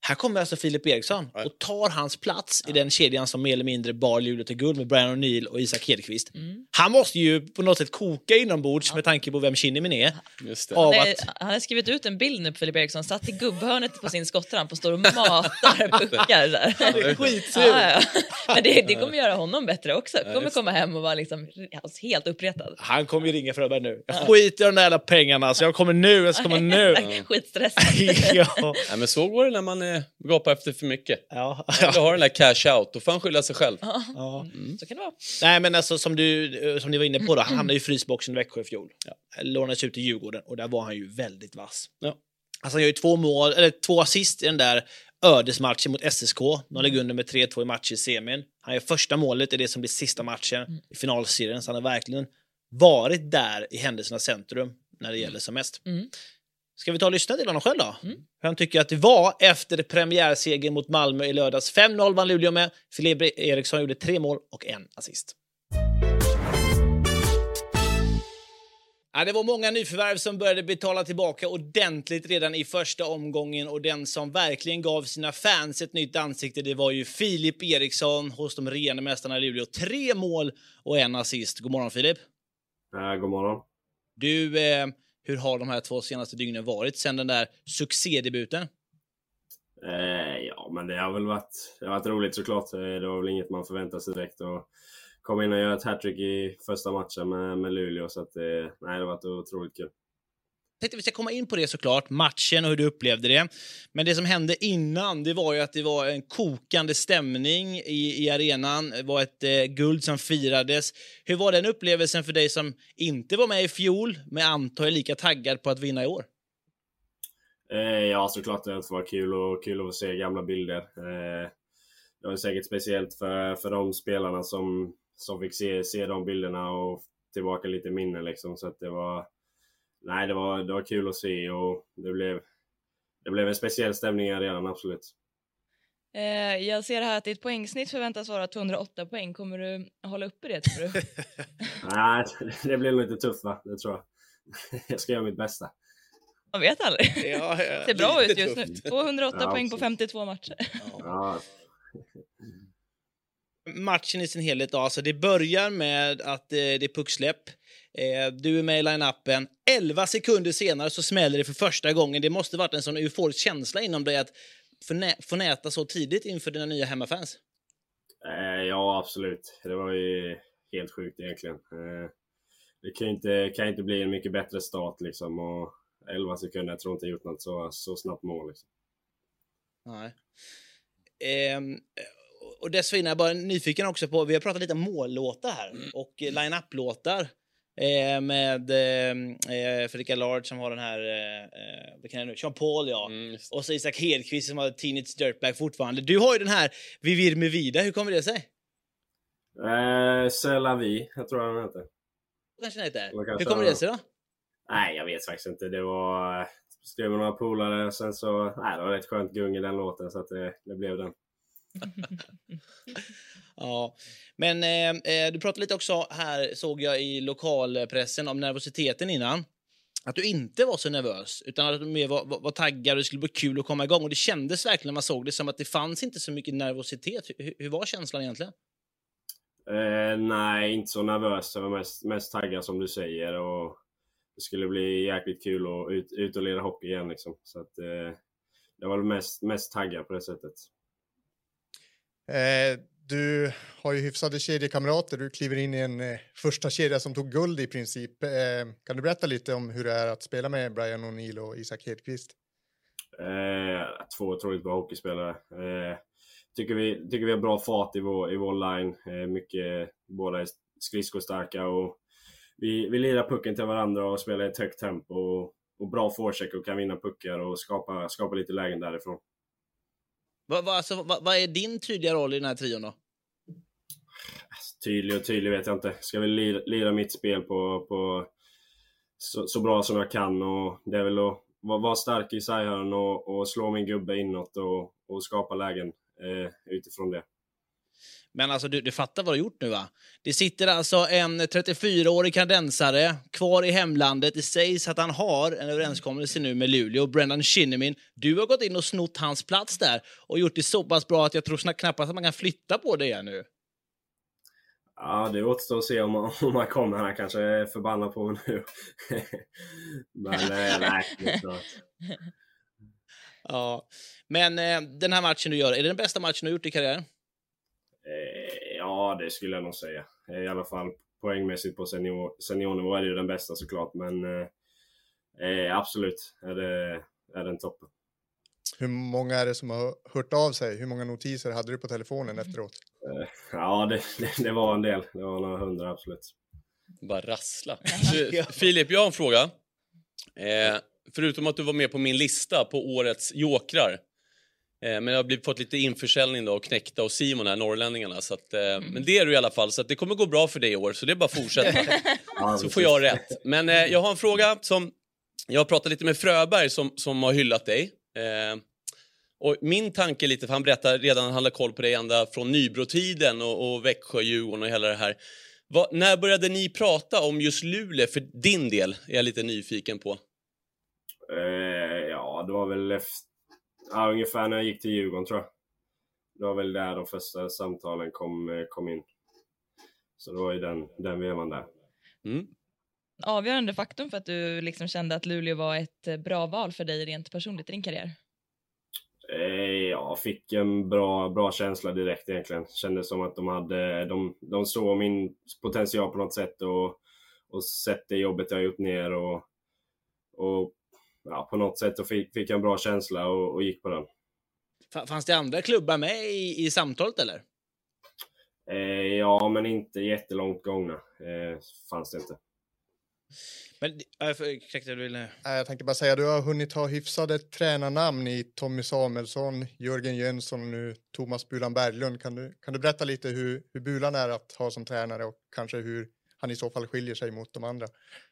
Här kommer alltså Filip Eriksson och tar hans plats ja. i den kedjan som mer eller mindre bar Luleå till guld med Brian O'Neill och Isak Hedqvist. Mm. Han måste ju på något sätt koka inombords ja. med tanke på vem Kinnimin är. Just det. Han, är att... han har skrivit ut en bild nu på Filip Eriksson, satt i gubbhörnet på sin skottramp och står och matar puckar där. Det är skitsur. Ja, ja. Men det, det kommer göra honom bättre också. Kommer komma hem och vara liksom helt uppretad. Han kommer ju ringa Fröberg nu. Jag skiter i de där jävla pengarna så jag kommer nu, jag kommer nu. Skitstressad. ja. Ja, men så går det när man är gapar efter för mycket. Ja. Du har den där cash out, då får han skylla sig själv. Ja, mm. så kan det vara. Nej, men alltså som du, som ni var inne på då, han hamnade ju i frysboxen i Växjö i fjol. Ja. Lånades ut till Djurgården och där var han ju väldigt vass. Ja. Alltså han gör ju två mål, eller två assist i den där ödesmatchen mot S S K. De lägger under med tre två i match i semin. Han gör första målet i det som blir sista matchen mm. i finalserien, så han har verkligen varit där i händelsernas centrum när det gäller som mest. Mm. Ska vi ta och lyssna till honom själv då? Mm. Han tycker att det var efter premiärsegern mot Malmö i lördags. fem noll vann Luleå med. Filip Eriksson gjorde tre mål och en assist. Ja, det var många nyförvärv som började betala tillbaka ordentligt redan i första omgången, och den som verkligen gav sina fans ett nytt ansikte, det var ju Filip Eriksson hos de rena mästarna i Luleå. Tre mål och en assist. God morgon Filip. Ja, god morgon. Du... Eh, Hur har de här två senaste dygnen varit sedan den där succédebuten? Eh, ja, men det har väl varit, det har varit roligt såklart. Det var väl inget man förväntade sig direkt. Och kom in och göra ett hattrick i första matchen med, med Luleå. Så att, eh, nej, det har varit otroligt kul. Jag tänkte vi ska komma in på det såklart, matchen och hur du upplevde det. Men det som hände innan, det var ju att det var en kokande stämning i, i arenan. Det var ett eh, guld som firades. Hur var den upplevelsen för dig som inte var med i fjol, men antar är lika taggad på att vinna i år? Eh, ja, såklart det var kul och kul att få se gamla bilder. Eh, det var säkert speciellt för, för de spelarna som, som fick se, se de bilderna och tillbaka lite minnen liksom. Så att det var... Nej, det var, det var kul att se och det blev, det blev en speciell stämning i arenan, absolut. Eh, jag ser här att ditt poängsnitt förväntas vara tvåhundraåtta poäng. Kommer du hålla uppe det, tror du? Nej, det blir lite tufft, va? Det tror jag. Jag ska göra mitt bästa. Jag vet aldrig. Ja, ja, det ser bra ut just tufft. nu. tvåhundraåtta ja, poäng på femtiotvå matcher. Ja. Matchen i sin helhet då, alltså det börjar med att eh, det är pucksläpp. Eh, du är med i line-upen. elva sekunder senare så smäller det för första gången. Det måste varit en sån euforisk känsla inom dig att få, nä- få näta så tidigt inför dina nya hemmafans. Eh, ja, absolut. Det var ju helt sjukt egentligen. Eh, det kan ju inte, kan inte bli en mycket bättre start liksom. Och elva sekunder, jag tror inte jag gjort något så, så snabbt mål liksom. Nej. Eh, och dessförinnan är jag bara nyfiken också på, vi har pratat lite om mållåtar här mm. och line-up-låtar. Eh, med eh, Fredrik Allard som har den här eh, vad kan jag nu? Jean Paul, ja. Mm, och så Isak Hedqvist som har Teenage Dirtbag fortfarande. Du har ju den här Vivir med vida. Hur kommer det sig? Eh, C'est la vie, jag tror han heter. Kanske den heter. Hur kommer det sig då? Nej, jag vet faktiskt inte. Det var skrev med några polare sen så nej, det var rätt skönt gung i den låten så att det, det blev den. Ja, men eh, du pratade lite också här, såg jag i lokalpressen, om nervositeten innan. Att du inte var så nervös, utan att du mer var, var, var taggad och det skulle bli kul att komma igång. Och det kändes verkligen när man såg det som att det fanns inte så mycket nervositet. Hur, hur var känslan egentligen? Eh, nej, inte så nervös. Jag var mest, mest taggad som du säger. Och det skulle bli jäkligt kul att ut, ut och leda hockey igen. Liksom. Så att, eh, jag var mest, mest taggad på det sättet. Eh, du har ju hyfsade kedjekamrater. Du kliver in i en eh, första kedja som tog guld i princip. Eh, kan du berätta lite om hur det är att spela med Brian O'Neill och Isak Hedqvist? Eh, två otroligt bra hockeyspelare. Eh, tycker, vi, tycker vi har bra fart i vår, i vår line. Eh, mycket, båda är skridskostarka och vi, vi lirar pucken till varandra och spelar i ett högt tempo och, och bra forecheck och kan vinna puckar och skapa, skapa lite lägen därifrån. Vad, vad, alltså, vad, vad är din tydliga roll i den här trion då? Tydlig och tydlig vet jag inte. Ska väl lira, lira mitt spel på, på så, så bra som jag kan. Och det är väl att vara, vara stark i sarghörn och, och slå min gubbe inåt och, och skapa lägen eh, utifrån det. Men alltså du, du fattar vad du har gjort nu va? Det sitter alltså en trettiofyraårig kanadensare kvar i hemlandet. Det sägs att han har en överenskommelse nu med Luleå. Brendan Shinnimin, du har gått in och snott hans plats där och gjort det så pass bra att jag tror knappast att man kan flytta på det igen nu. Ja, det återstår att se om man, om man kommer. Han kanske är förbannad på mig nu. Men eh, nej, det är klart. Ja, men eh, den här matchen du gör, är det den bästa matchen du har gjort i karriären? Eh, ja, det skulle jag nog säga. I alla fall poängmässigt på senior, seniornivå är det ju den bästa såklart. Men eh, absolut är, det, är den toppen. Hur många är det som har hört av sig? Hur många notiser hade du på telefonen efteråt? Eh, ja, det, det, det var en del. Det var några hundra, absolut. Bara rassla. Du, Filip, jag har en fråga. Eh, förutom att du var med på min lista på årets jokrar. Eh, men jag har blivit, fått lite införsäljning då, och Knäckta och Simon här, norrlänningarna. Så att, eh, mm. Men det är du i alla fall, så att det kommer gå bra för dig i år. Så det är bara att fortsätta. Så får jag rätt. Men eh, jag har en fråga som... Jag har pratat lite med Fröberg som, som har hyllat dig. Eh, och min tanke lite, för han berättar redan, han hade koll på dig ända från Nybro-tiden och, och Växjö, Djurgården och hela det här. Va, när började ni prata om just Luleå för din del? Är jag lite nyfiken på. Eh, ja, det var väl efter, ja, ungefär när jag gick till Djurgården tror jag. Det var väl där de första samtalen kom, kom in. Så det var ju den, den vevan där. Mm. Avgörande faktum för att du liksom kände att Luleå var ett bra val för dig rent personligt i din karriär? Eh, ja, fick en bra, bra känsla direkt egentligen. Kändes som att de hade, de, de såg min potential på något sätt och, och sett det jobbet jag gjort ner och, och ja, på något sätt och fick, fick en bra känsla och, och gick på den. Fanns det andra klubbar med i, i samtalet eller? Eh, ja, men inte jättelångt gångna. Eh, fanns det inte. Men, äh, för, ursäkta, du vill... Jag tänker bara säga att du har hunnit ha hyfsade tränarnamn i Tommy Samuelsson, Jörgen Jönsson och nu Thomas Bulan Berglund. Kan du, kan du berätta lite hur, hur Bulan är att ha som tränare och kanske hur han i så fall skiljer sig mot de andra?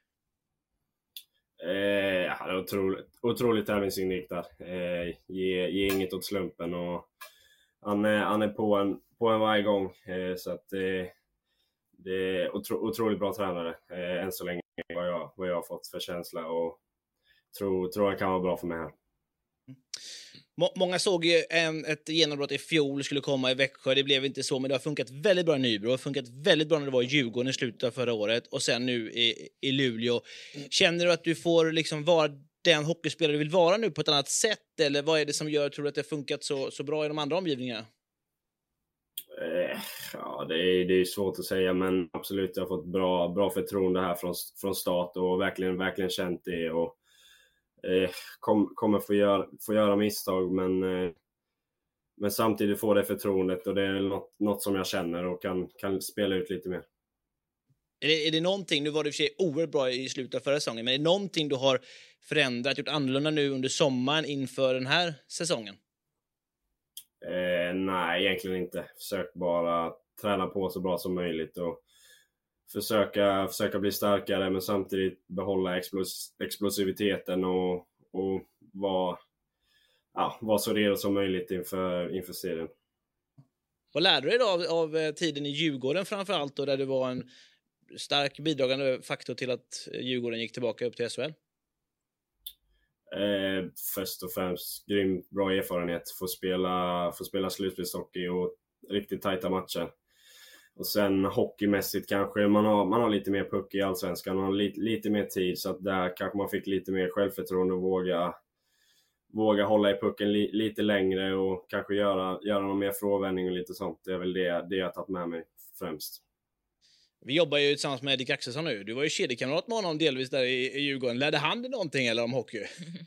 Eh, han är otroligt, otroligt tävlingsinriktad. Eh, ge, ge inget åt slumpen och han är, han är på, en, på en varje gång. Eh, så att eh, det är otro, otroligt bra tränare eh, än så länge. Vad jag, vad jag har fått för känsla och tror, tror han kan vara bra för mig här. Må, många såg ju en, ett genombrott i fjol skulle komma i Växjö. Det blev inte så, men det har funkat väldigt bra i Nybro. Det har funkat väldigt bra när det var i Djurgården i slutet av förra året och sen nu i, i Luleå. Känner du att du får liksom vara den hockeyspelare du vill vara nu på ett annat sätt? Eller vad är det som gör, tror du, att det har funkat så, så bra i de andra omgivningarna? Eh, ja, det är, det är svårt att säga, men absolut jag har fått bra, bra förtroende här från, från start och verkligen, verkligen känt det och eh, kom, kommer få göra, få göra misstag, men, eh, men samtidigt få det förtroendet och det är något, något som jag känner och kan, kan spela ut lite mer. Är det, är det någonting, nu var det i och för sig oerhört bra i slutet av förra säsongen, men är det någonting du har förändrat, gjort annorlunda nu under sommaren inför den här säsongen? Eh, nej, egentligen inte. Försök bara träna på så bra som möjligt och försöka, försöka bli starkare men samtidigt behålla explos- explosiviteten och, och vara, ja, vara så redo som möjligt inför, inför serien. Vad lärde du dig av, av tiden i Djurgården framförallt då, där du var en stark bidragande faktor till att Djurgården gick tillbaka upp till S H L? Eh, först och främst grymt bra erfarenhet. Få spela, få spela slutspelshockey och riktigt tajta matcher. Och sen hockeymässigt kanske man har, man har lite mer puck i allsvenskan. Man har lite, lite mer tid så att där kanske man fick lite mer självförtroende och våga, våga hålla i pucken li, lite längre och kanske göra, göra någon mer frånvändning och lite sånt. Det är väl det, det jag har tagit med mig främst. Vi jobbar ju tillsammans med Erik Axelsson nu. Du var ju kedjekamrat med honom delvis där i, i Djurgården. Lärde han dig någonting eller om hockey?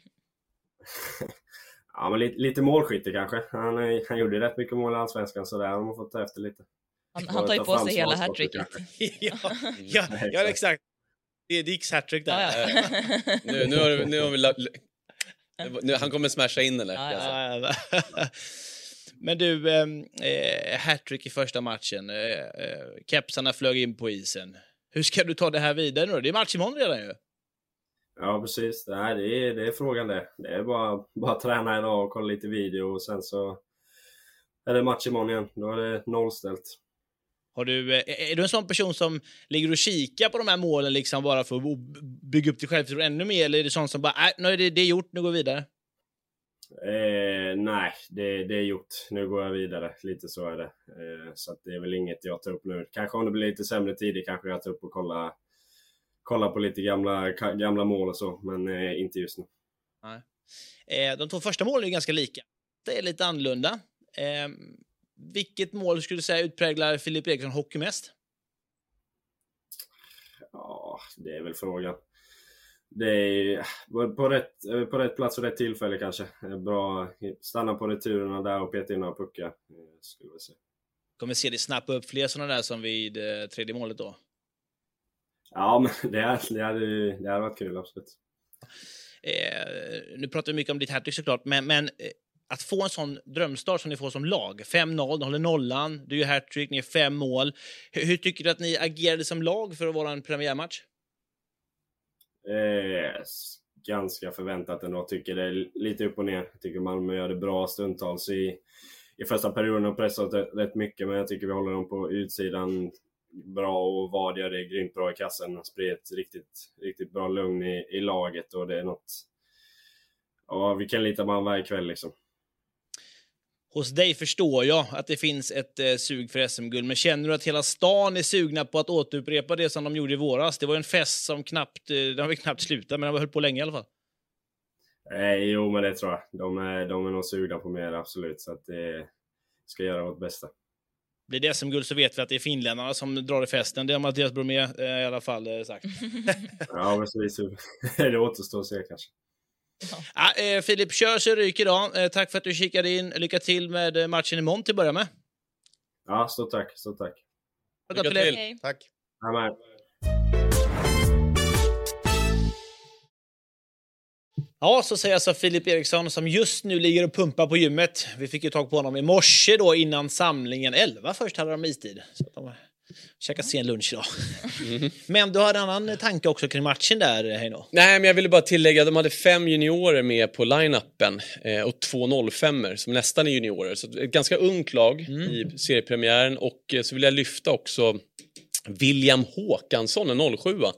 Ja, men lite, lite målskytte kanske. Han, han gjorde rätt mycket mål i allsvenskan så där har man fått ta efter lite. Han, han tar ju på sig hela hattricket. ja, ja, ja, exakt. Det är Dicks hattrick där. Ja, ja. nu, nu, har, nu har vi... La, nu, han kommer smasha in eller? Ja, ja. Men du, eh, hattrick i första matchen. Eh, kepsarna flög in på isen. Hur ska du ta det här vidare nu? Det är match imorgon redan ju. Ja, precis. Det, här, det, är, det är frågan det. Det är bara, bara träna idag och kolla lite video och sen så... är det match imorgon igen. Då är det nollställt. Har du, är du en sån person som ligger och kikar på de här målen liksom bara för att bygga upp dig själv ännu mer? Eller är det sån som bara, äh, nu är det, det är gjort, nu går vi vidare? Eh, nej, det, det är gjort. Nu går jag vidare. Lite så är det. Eh, så att det är väl inget jag tar upp nu. Kanske om det blir lite sämre tider kanske jag tar upp och kolla, kolla på lite gamla, gamla mål och så. Men eh, inte just nu. Nej. Eh, de två första målen är ganska lika. Det är lite annorlunda. Eh, vilket mål skulle du säga utpräglar Filip Eriksson hockey mest? Ja, det är väl frågan. Det är på rätt, på rätt plats och rätt tillfälle kanske. Bra, stanna på returerna där och peta in några puckar, skulle vi se. Kommer se dig snappa upp fler sådana där som vid eh, tredje målet då? Ja, men det hade det hade, det hade varit kul, absolut. Eh, nu pratar vi mycket om ditt hattrick såklart, men, men eh, att få en sån drömstart som ni får som lag, fem noll, ni håller nollan, du gör hattrick, ni är fem mål. Hur, hur tycker du att ni agerade som lag för att vara en premiärmatch? Eh, ganska förväntat ändå. Tycker det är lite upp och ner. Jag tycker Malmö gör det bra stundtals i, i första perioden och pressat rätt mycket, men jag tycker vi håller dem på utsidan bra och vad gör det grymt bra i kassen. Sprider ett riktigt, riktigt bra lugn i, i laget och det är något, ja, vi kan lita på man varje kväll liksom. Hos dig förstår jag att det finns ett eh, sug för S M-guld, men känner du att hela stan är sugna på att återupprepa det som de gjorde i våras? Det var en fest som knappt, eh, den har vi knappt slutat, men den har höll på länge i alla fall. Eh, jo, men det tror jag. De är, de är nog sugna på mer, absolut. Så att det ska göra vårt bästa. Blir det S M-guld så vet vi att det är finländarna som drar i festen. Det har Mattias Bromé eh, i alla fall eh, sagt. Ja, precis. Det återstår att se kanske. Ja, eh, Filip, kör så ryker idag. Eh, tack för att du kikade in. Lycka till med matchen imorgon till att börja med. Ja, stort tack. Stort tack. Lycka till. Hej. Tack. Amen. Ja, så säger alltså Filip Eriksson som just nu ligger och pumpar på gymmet. Vi fick ju tag på honom i morse då innan samlingen. elva först hade de istid. Så att de käkat sen lunch idag. Mm. Men du hade en annan tanke också kring matchen där, Heino. Nej, men jag ville bara tillägga att de hade fem juniorer med på line-upen eh, och två noll fem som nästan är juniorer. Så ett ganska ungt lag mm. i seriepremiären. Och eh, så vill jag lyfta också William Håkansson, en noll sju.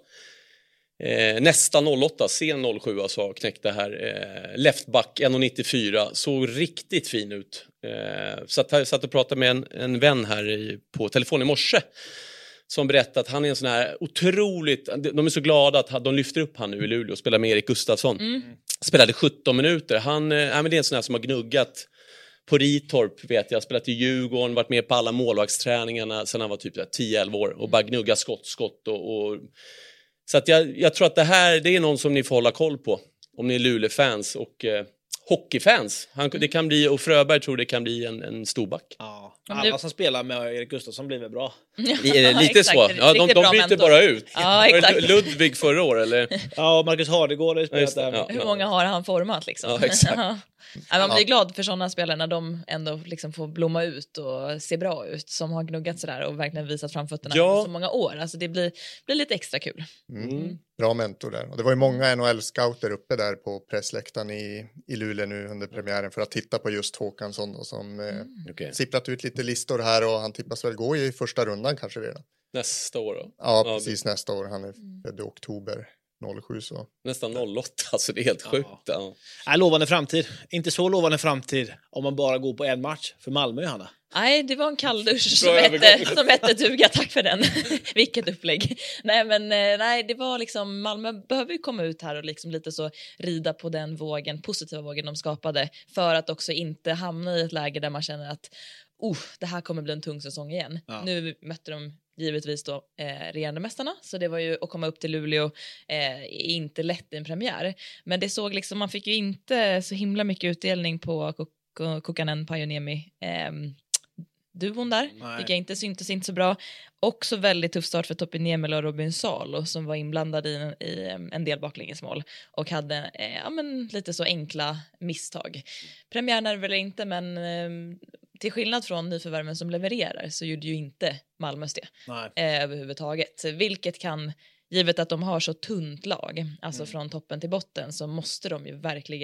Eh, nästa noll åtta, sen noll sju så knäckte här. Eh, leftback en nittiofyra, såg riktigt fin ut. Eh, satt, här, satt och pratade med en, en vän här i, på telefon i morse som berättade att han är en sån här otroligt, de är så glada att de lyfter upp han nu i Luleå och spelar med Erik Gustafsson. Mm. Spelade sjutton minuter. Han, eh, men det är en sån här som har gnuggat på Ritorp, vet jag, spelat i Djurgården, varit med på alla målvaktsträningarna sedan han var typ tio elva år och bara gnugga skott, skott och, och så att jag, jag tror att det här, det är någon som ni får hålla koll på om ni är Luleå-fans och eh, hockeyfans. Han, det kan bli, och Fröberg tror det kan bli en, en storback. Ja, alla som spelar med Erik Gustafsson blir väl bra. Lite exakt, så. Ja, de, de byter bara ut. Ja, exakt. Ludvig förra år, eller? Ja, Marcus Hardegård har spelat där. Ja, hur många har han format liksom? Ja, exakt. Ja, man blir glad för sådana spelare när de ändå liksom får blomma ut och se bra ut, som har gnuggat sådär och verkligen visat framfötterna ja. i så många år. Alltså det blir, blir lite extra kul. Mm. Mm. Bra mentor där. Och det var ju många N H L-scouter uppe där på pressläktaren i, i Luleå nu under premiären för att titta på just Håkansson då, som mm. eh, okay. sipprat ut lite listor här och han tippas väl gå i första rundan kanske redan. Nästa år då? Ja, ja precis det... nästa år. Han är född i oktober. noll sju så. Nästan noll åtta, alltså det är helt sjukt. Ja. Ja. Lovande framtid. Inte så lovande framtid om man bara går på en match för Malmö, Johanna. Nej, det var en kalldusch som hette, som hette duga, tack för den. Vilket upplägg. Nej, men nej, det var liksom, Malmö behöver ju komma ut här och liksom lite så rida på den vågen, positiva vågen de skapade, för att också inte hamna i ett läge där man känner att oh, det här kommer bli en tung säsong igen. Ja. Nu mötte de givetvis då eh, regerande mästarna, så det var ju att komma upp till Luleå eh, inte lätt i en premiär, men det såg liksom, man fick ju inte så himla mycket utdelning på Kokkanen Pajuniemi eh, duon där. Nej. Tycker jag inte syntes inte så bra. Också väldigt tuff start för Topi Niemela och Robin Salo som var inblandade i, i en del baklängesmål och hade eh, ja, men lite så enkla misstag. Premiären är det väl inte, men eh, till skillnad från nyförvärven som levererar så gjorde ju inte Malmös det eh, överhuvudtaget. Vilket kan, givet att de har så tunt lag, alltså mm. från toppen till botten, så måste de ju verkligen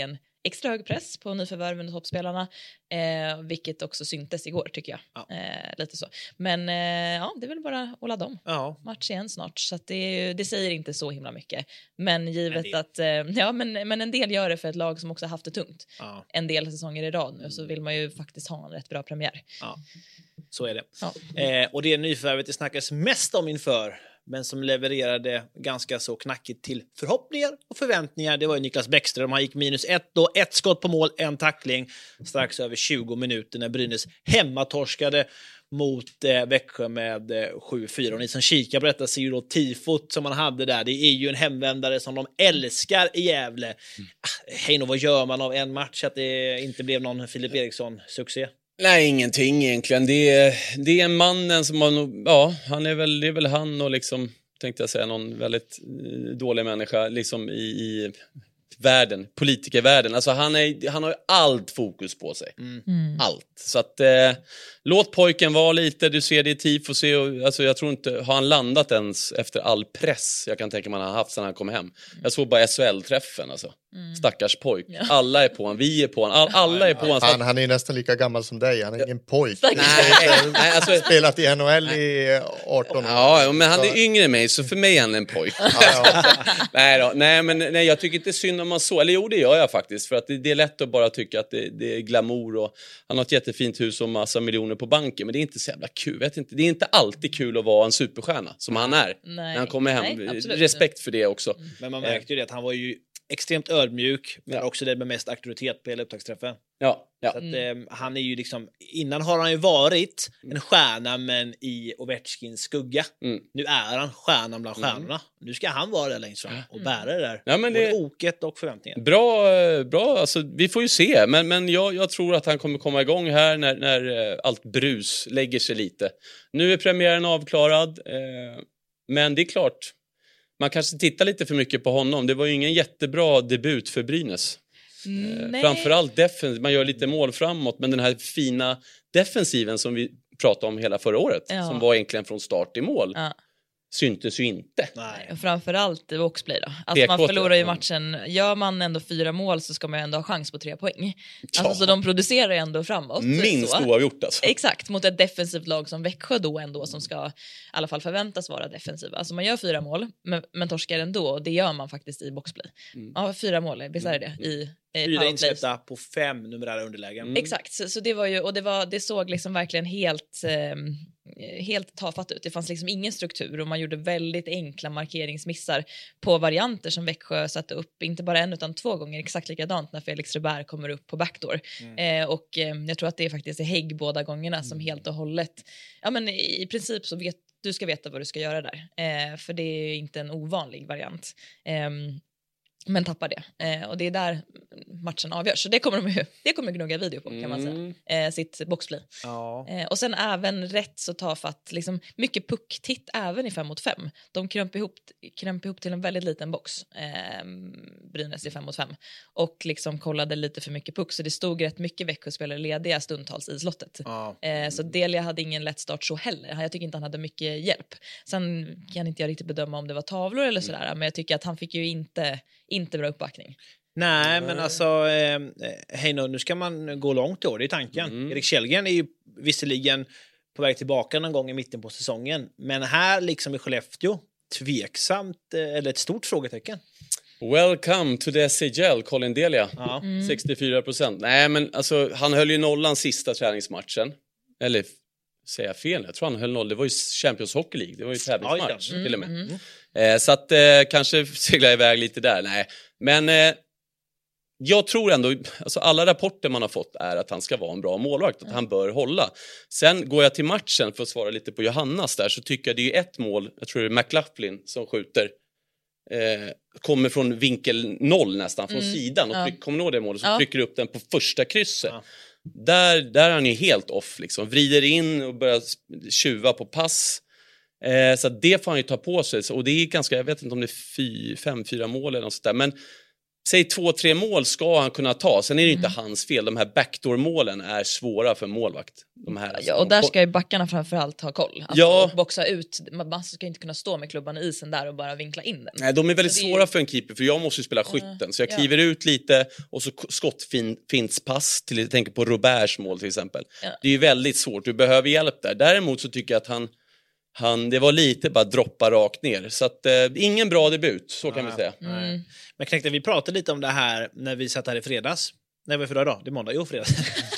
extra hög press på nyförvärven och toppspelarna, eh, vilket också syntes igår tycker jag. Ja. Eh, lite så. Men eh, ja, det är väl bara att ladda om. Ja. Match igen snart, så att det, det säger inte så himla mycket. Men givet en att, eh, ja men, men en del gör det för ett lag som också haft det tungt. Ja. En del säsonger i rad nu, så vill man ju faktiskt ha en rätt bra premiär. Ja, så är det. Ja. Eh, och det nyförvärvet det snackas mest om inför, men som levererade ganska så knackigt till förhoppningar och förväntningar. Det var ju Niklas Bäckström. Han gick minus ett då. Ett skott på mål, en tackling. Strax över tjugo minuter när Brynäs hemmatorskade mot eh, Växjö med eh, sju fyra. Och ni som kikar på detta ser ju då tifot som man hade där. Det är ju en hemvändare som de älskar i Gävle. Mm. Ah, hej, vad gör man av en match att det inte blev någon Filip Eriksson-succé? Nej, ingenting egentligen. Det är, det är mannen som har, ja, han är väl, det är väl han och liksom, tänkte jag säga, någon väldigt dålig människa liksom i, i världen, politikervärlden. Alltså han, är, han har ju allt fokus på sig. Mm. Mm. Allt. Så att eh, låt pojken vara lite, du ser det i tifo, se, och, alltså jag tror inte, har han landat ens efter all press jag kan tänka man har haft sedan han kom hem. Jag såg bara S H L-träffen alltså. Mm. Stackars pojk. Ja. Alla är på han, vi är på han, all, alla är på han. Han, han är nästan lika gammal som dig, han är ingen pojk. Nej, nej, alltså, spelat i N H L i arton år. Ja, men han är yngre än mig, så för mig är han en pojk. Ja, ja. nej, då, nej, men nej, jag tycker inte synd om man så. Eller jo, det gör jag faktiskt. För att det, det är lätt att bara tycka att det, det är glamour och han har ett jättefint hus och massa miljoner på banken. Men det är inte så jävla kul. Vet inte. Det är inte alltid kul att vara en superstjärna som han är. Nej. När han kommer hem. Nej, respekt för det också. Men man märkte ju det att han var ju extremt ödmjuk, men ja. också det med mest auktoritet på hela upptaktsträffen. Ja, ja. Så att, mm. eh, han är ju liksom, innan har han ju varit en stjärna, men i Ovechkins skugga. Mm. Nu är han stjärnan bland stjärnorna. Mm. Nu ska han vara där längst fram och bära det där. Ja, men både det... oket och förväntningen. Bra, bra. Alltså, vi får ju se. Men, men jag, jag tror att han kommer komma igång här när, när allt brus lägger sig lite. Nu är premiären avklarad. Eh, men det är klart, man kanske tittar lite för mycket på honom. Det var ju ingen jättebra debut för Brynäs. Mm, framförallt defensiv. Man gör lite mål framåt, men den här fina defensiven som vi pratade om hela förra året, ja. som var egentligen från start i mål, ja. syntes ju inte. Nej. Och framförallt i boxplay då. Alltså man förlorar ju matchen. Gör man ändå fyra mål så ska man ju ändå ha chans på tre poäng. Ja. Alltså så de producerar ju ändå framåt. Minst oavgjort alltså. Exakt, mot ett defensivt lag som Växjö då ändå, som ska i alla fall förväntas vara defensiva. Alltså man gör fyra mål, men, men torskar ändå, och det gör man faktiskt i boxplay. Mm. Ja, fyra mål, visst är det? I Fyra insläppta på fem numerära underlägen. Mm. Exakt, så, så det var ju, och det, var, det såg liksom verkligen helt, eh, helt tafatt ut. Det fanns liksom ingen struktur och man gjorde väldigt enkla markeringsmissar på varianter som Växjö satte upp, inte bara en utan två gånger exakt likadant när Felix Reber kommer upp på backdoor. Mm. Eh, och eh, jag tror att det är faktiskt är Hägg båda gångerna som mm. helt och hållet, ja men i, i princip så vet du ska veta vad du ska göra där. Eh, för det är inte en ovanlig variant. Eh, Men tappar det. Eh, och det är där matchen avgörs. Så det kommer de ju, det kommer gnugga video på, kan man säga. Eh, sitt boxplay. Ja. Eh, och sen även rätt så tafatt, liksom mycket pucktitt även i fem mot fem. De krömp ihop, krömp ihop till en väldigt liten box. Eh, Brynäs i fem mot fem. Och liksom kollade lite för mycket puck. Så det stod rätt mycket Växjöspelare lediga stundtals i slottet. Ja. Eh, så Delia hade ingen lätt start så heller. Jag tycker inte han hade mycket hjälp. Sen kan inte jag riktigt bedöma om det var tavlor eller sådär. Men jag tycker att han fick ju inte... inte bra uppbackning. Nej, men alltså eh, hej nu, nu ska man gå långt i år, det är tanken. Mm. Erik Källgren är ju visserligen på väg tillbaka någon gång i mitten på säsongen, men här liksom i Skellefteå tveksamt, eh, eller ett stort frågetecken. Welcome to the S H L, Colin Delia. Ja. Mm. sextiofyra procent. Nej, men alltså han höll ju nollan sista träningsmatchen. Eller säger jag fel? Jag tror han höll noll. Det var ju Champions Hockey League. Det var ju tävlingsmatch ja, till och med. Mm. Mm. Eh, så att eh, kanske segla iväg lite där. Nej, men eh, jag tror ändå, alltså alla rapporter man har fått är att han ska vara en bra målvakt, att mm. han bör hålla. Sen går jag till matchen för att svara lite på Johannas där, så tycker jag det är ett mål, jag tror det är McLaughlin som skjuter, eh, kommer från vinkel noll nästan, från mm. sidan och tryck, kommer nå det målet, så ja. trycker upp den på första krysset. Ja. Där, där är han ju helt off liksom, vrider in och börjar tjuva på pass. Eh, så det får han ju ta på sig. Och det är ganska, jag vet inte om det är fy, fem, fyra mål eller något sånt där. Men säg två, tre mål ska han kunna ta. Sen är det inte mm. hans fel. De här backdoor-målen är svåra för målvakt. De här, ja, och där ska ju backarna framförallt ha koll. Alltså, ja. boxa ut. Man ska inte kunna stå med klubban i isen där och bara vinkla in den. Nej, de är väldigt så svåra är... för en keeper. För jag måste ju spela skytten. Uh, så jag kliver ja. ut lite. Och så skottfintspass. Till, jag tänker på Roberts mål till exempel. Ja. Det är ju väldigt svårt. Du behöver hjälp där. Däremot så tycker jag att han... Han, det var lite bara droppa rakt ner. Så att, eh, ingen bra debut, så kan ja, vi säga. Mm. Men Knäckte, vi pratade lite om det här när vi satt här i fredags. Nej, vad är för dag då? Det är måndag. Jo, fredags.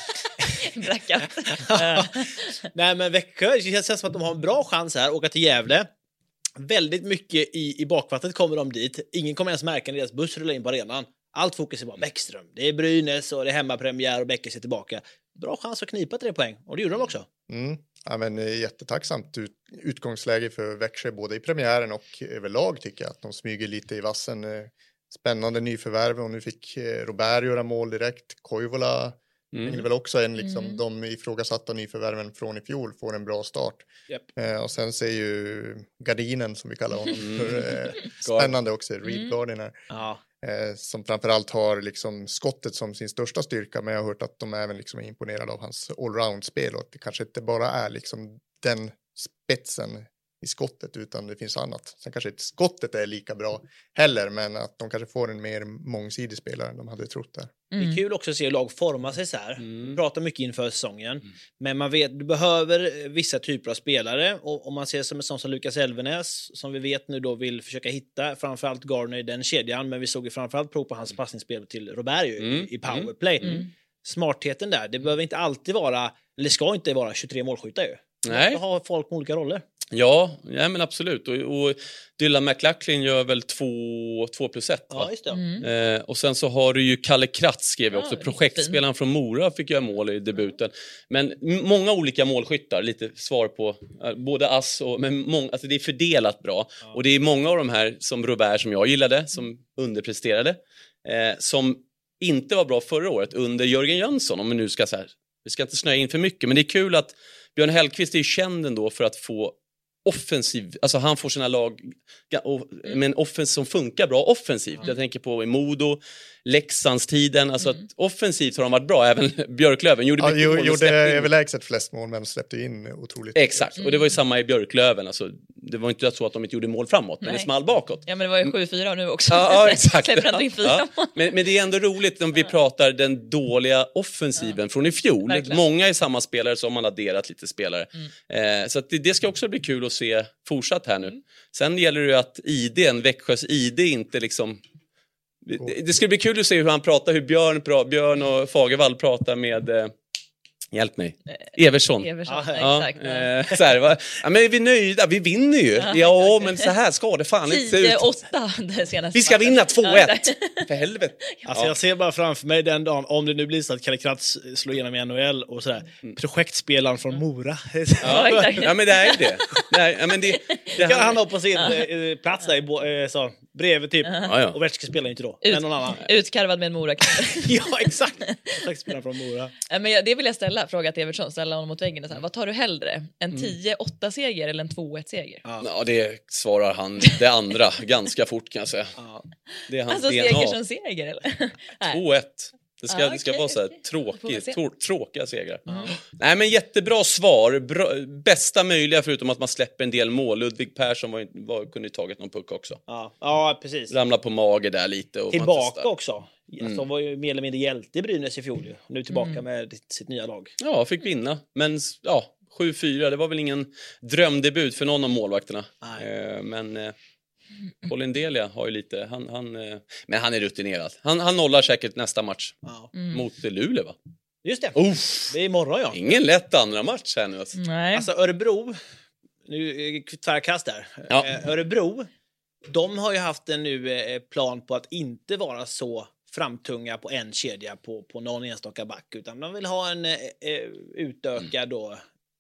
ja. Nej, men Växjö, det känns som att de har en bra chans här. Åka till Gävle. Väldigt mycket i, i bakvattnet kommer de dit. Ingen kommer ens märka när deras buss rullar in på arenan. Allt fokus är bara Bäckström. Det är Brynäs och det är hemmapremiär och Bäckes är tillbaka. Bra chans att knipa tre poäng. Och det gjorde de också. Mm. Ja, men jättetacksamt ut, utgångsläge för Växjö både i premiären och överlag tycker jag att de smyger lite i vassen. Spännande nyförvärv och nu fick Robert göra mål direkt. Koivola mm. är väl också en liksom mm. de ifrågasatta nyförvärven från i fjol får en bra start. Yep. Eh, och sen ser ju Gardinen som vi kallar honom mm. för, eh, spännande också, Reed mm. Gardiner. Ja. Eh, som framförallt har liksom skottet som sin största styrka, men jag har hört att de även liksom är imponerade av hans allround-spel och att det kanske inte bara är liksom den spetsen i skottet utan det finns annat. Sen kanske inte skottet är lika bra heller, men att de kanske får en mer mångsidig spelare än de hade trott där. Mm. Det är kul också att se hur lag forma sig så här. Mm. Vi pratar mycket inför säsongen. Mm. Men man vet, du behöver vissa typer av spelare. Och om man ser som en sån som Lukas Elvenäs, som vi vet nu då vill försöka hitta framförallt Gardner i den kedjan. Men vi såg ju framförallt prov på hans mm. passningsspel till Robert mm. i, i powerplay. Mm. Smartheten där, det behöver inte alltid vara, eller ska inte vara tjugotre målskyttar ju. Nej. Man har folk med olika roller. Ja, ja men absolut. Och, och Dylan McLaughlin gör väl två, två plus ett. Ja, just det. Mm. Eh, och sen så har du ju Kalle Kratz skrev jag också. Ja, projektspelaren från Mora fick göra mål i debuten. Men m- många olika målskyttar. Lite svar på eh, både ass och... Men många, alltså det är fördelat bra. Ja. Och det är många av de här som Robert som jag gillade. Som mm. underpresterade. Eh, som inte var bra förra året under Jörgen Jönsson. Om vi nu ska så här... Vi ska inte snöa in för mycket. Men det är kul att Björn Hellkvist är ju känd ändå för att få offensiv, alltså han får sina lag med en offensiv som funkar bra offensivt. Mm. Jag tänker på i Modo, Leksandstiden, alltså mm. att offensivt har de varit bra. Även Björklöven gjorde ja, mycket jo, mål. Gjorde överlägset flest mål men släppte in otroligt. Exakt, och det var ju samma i Björklöven. Alltså, det var inte så att de inte gjorde mål framåt, Nej. men det small bakåt. Ja, men det var ju sju fyra nu också. Ja, ja exakt. Släpper in fyra ja. men, men det är ändå roligt om vi pratar den dåliga offensiven ja. från i fjol. Verkligen. Många är samma spelare som man har adderat lite spelare. Mm. Eh, så att det, det ska också bli kul att se fortsatt här nu. Mm. Sen gäller det ju att I D, en Växjös I D inte liksom... Det, det ska bli kul att se hur han pratar, hur Björn, Björn och Fagervall pratar med... Eh, hjälp mig. Eversson. Eversson, ja, exakt. Eh, så här, va? Ja, men är vi nöjda? Vi vinner ju. Ja, ja men så här ska det fan inte se ut. tio åtta det senaste. Vi ska vinna två ett. För helvete. Alltså ja. jag ser bara framför mig den dagen, om det nu blir så att Kalle Kratz slår igenom i N H L och sådär. Mm. Projektspelaren från Mora. Ja, ja men det är ju det. Nej, ja, men det, det kan han ha på sin ja. plats där i så, bredvid typ. Ja, ja. Och Vätske spelar inte då. Ut, men någon annan. Utkarvad med en Mora. Ja, exakt. Projektspelaren från Mora. Ja, men det vill jag ställa, fråga till Evertsson, ställa honom mot väggen och så här, vad tar du hellre? En tio åtta seger eller en två ett seger? Ja. ja, det svarar han det andra ganska fort kan jag säga. Ja. Det är hans alltså D N A. seger som seger eller? två ett. Det ska, ah, det ska okay, vara så här okay. tråkigt, trå, tråkiga segrar. Mm. Nej men jättebra svar. Bra, bästa möjliga förutom att man släpper en del mål. Ludvig Persson var, var, kunde ju tagit någon puck också. Ja, ja precis. Ramla på mage där lite. Och tillbaka också. Mm. Alltså, var ju mer eller mindre hjälte i Brynäs i fjol. Nu tillbaka mm. med sitt nya lag. Ja, fick vinna. Men ja, sju fyra. Det var väl ingen drömdebut för någon av målvakterna. Eh, men... Eh, Colin Delia har ju lite han, han, eh, men han är rutinerad. Han, han nollar säkert nästa match mm. mot Luleå va? Just det. Uff. Det är imorgon ja. Ingen lätt andra match här nu. Alltså, Nej. alltså Örebro nu tvärkast där. Ja. Eh, Örebro de har ju haft en nu eh, plan på att inte vara så framtunga på en kedja på, på någon enstaka back utan de vill ha en eh, utökad då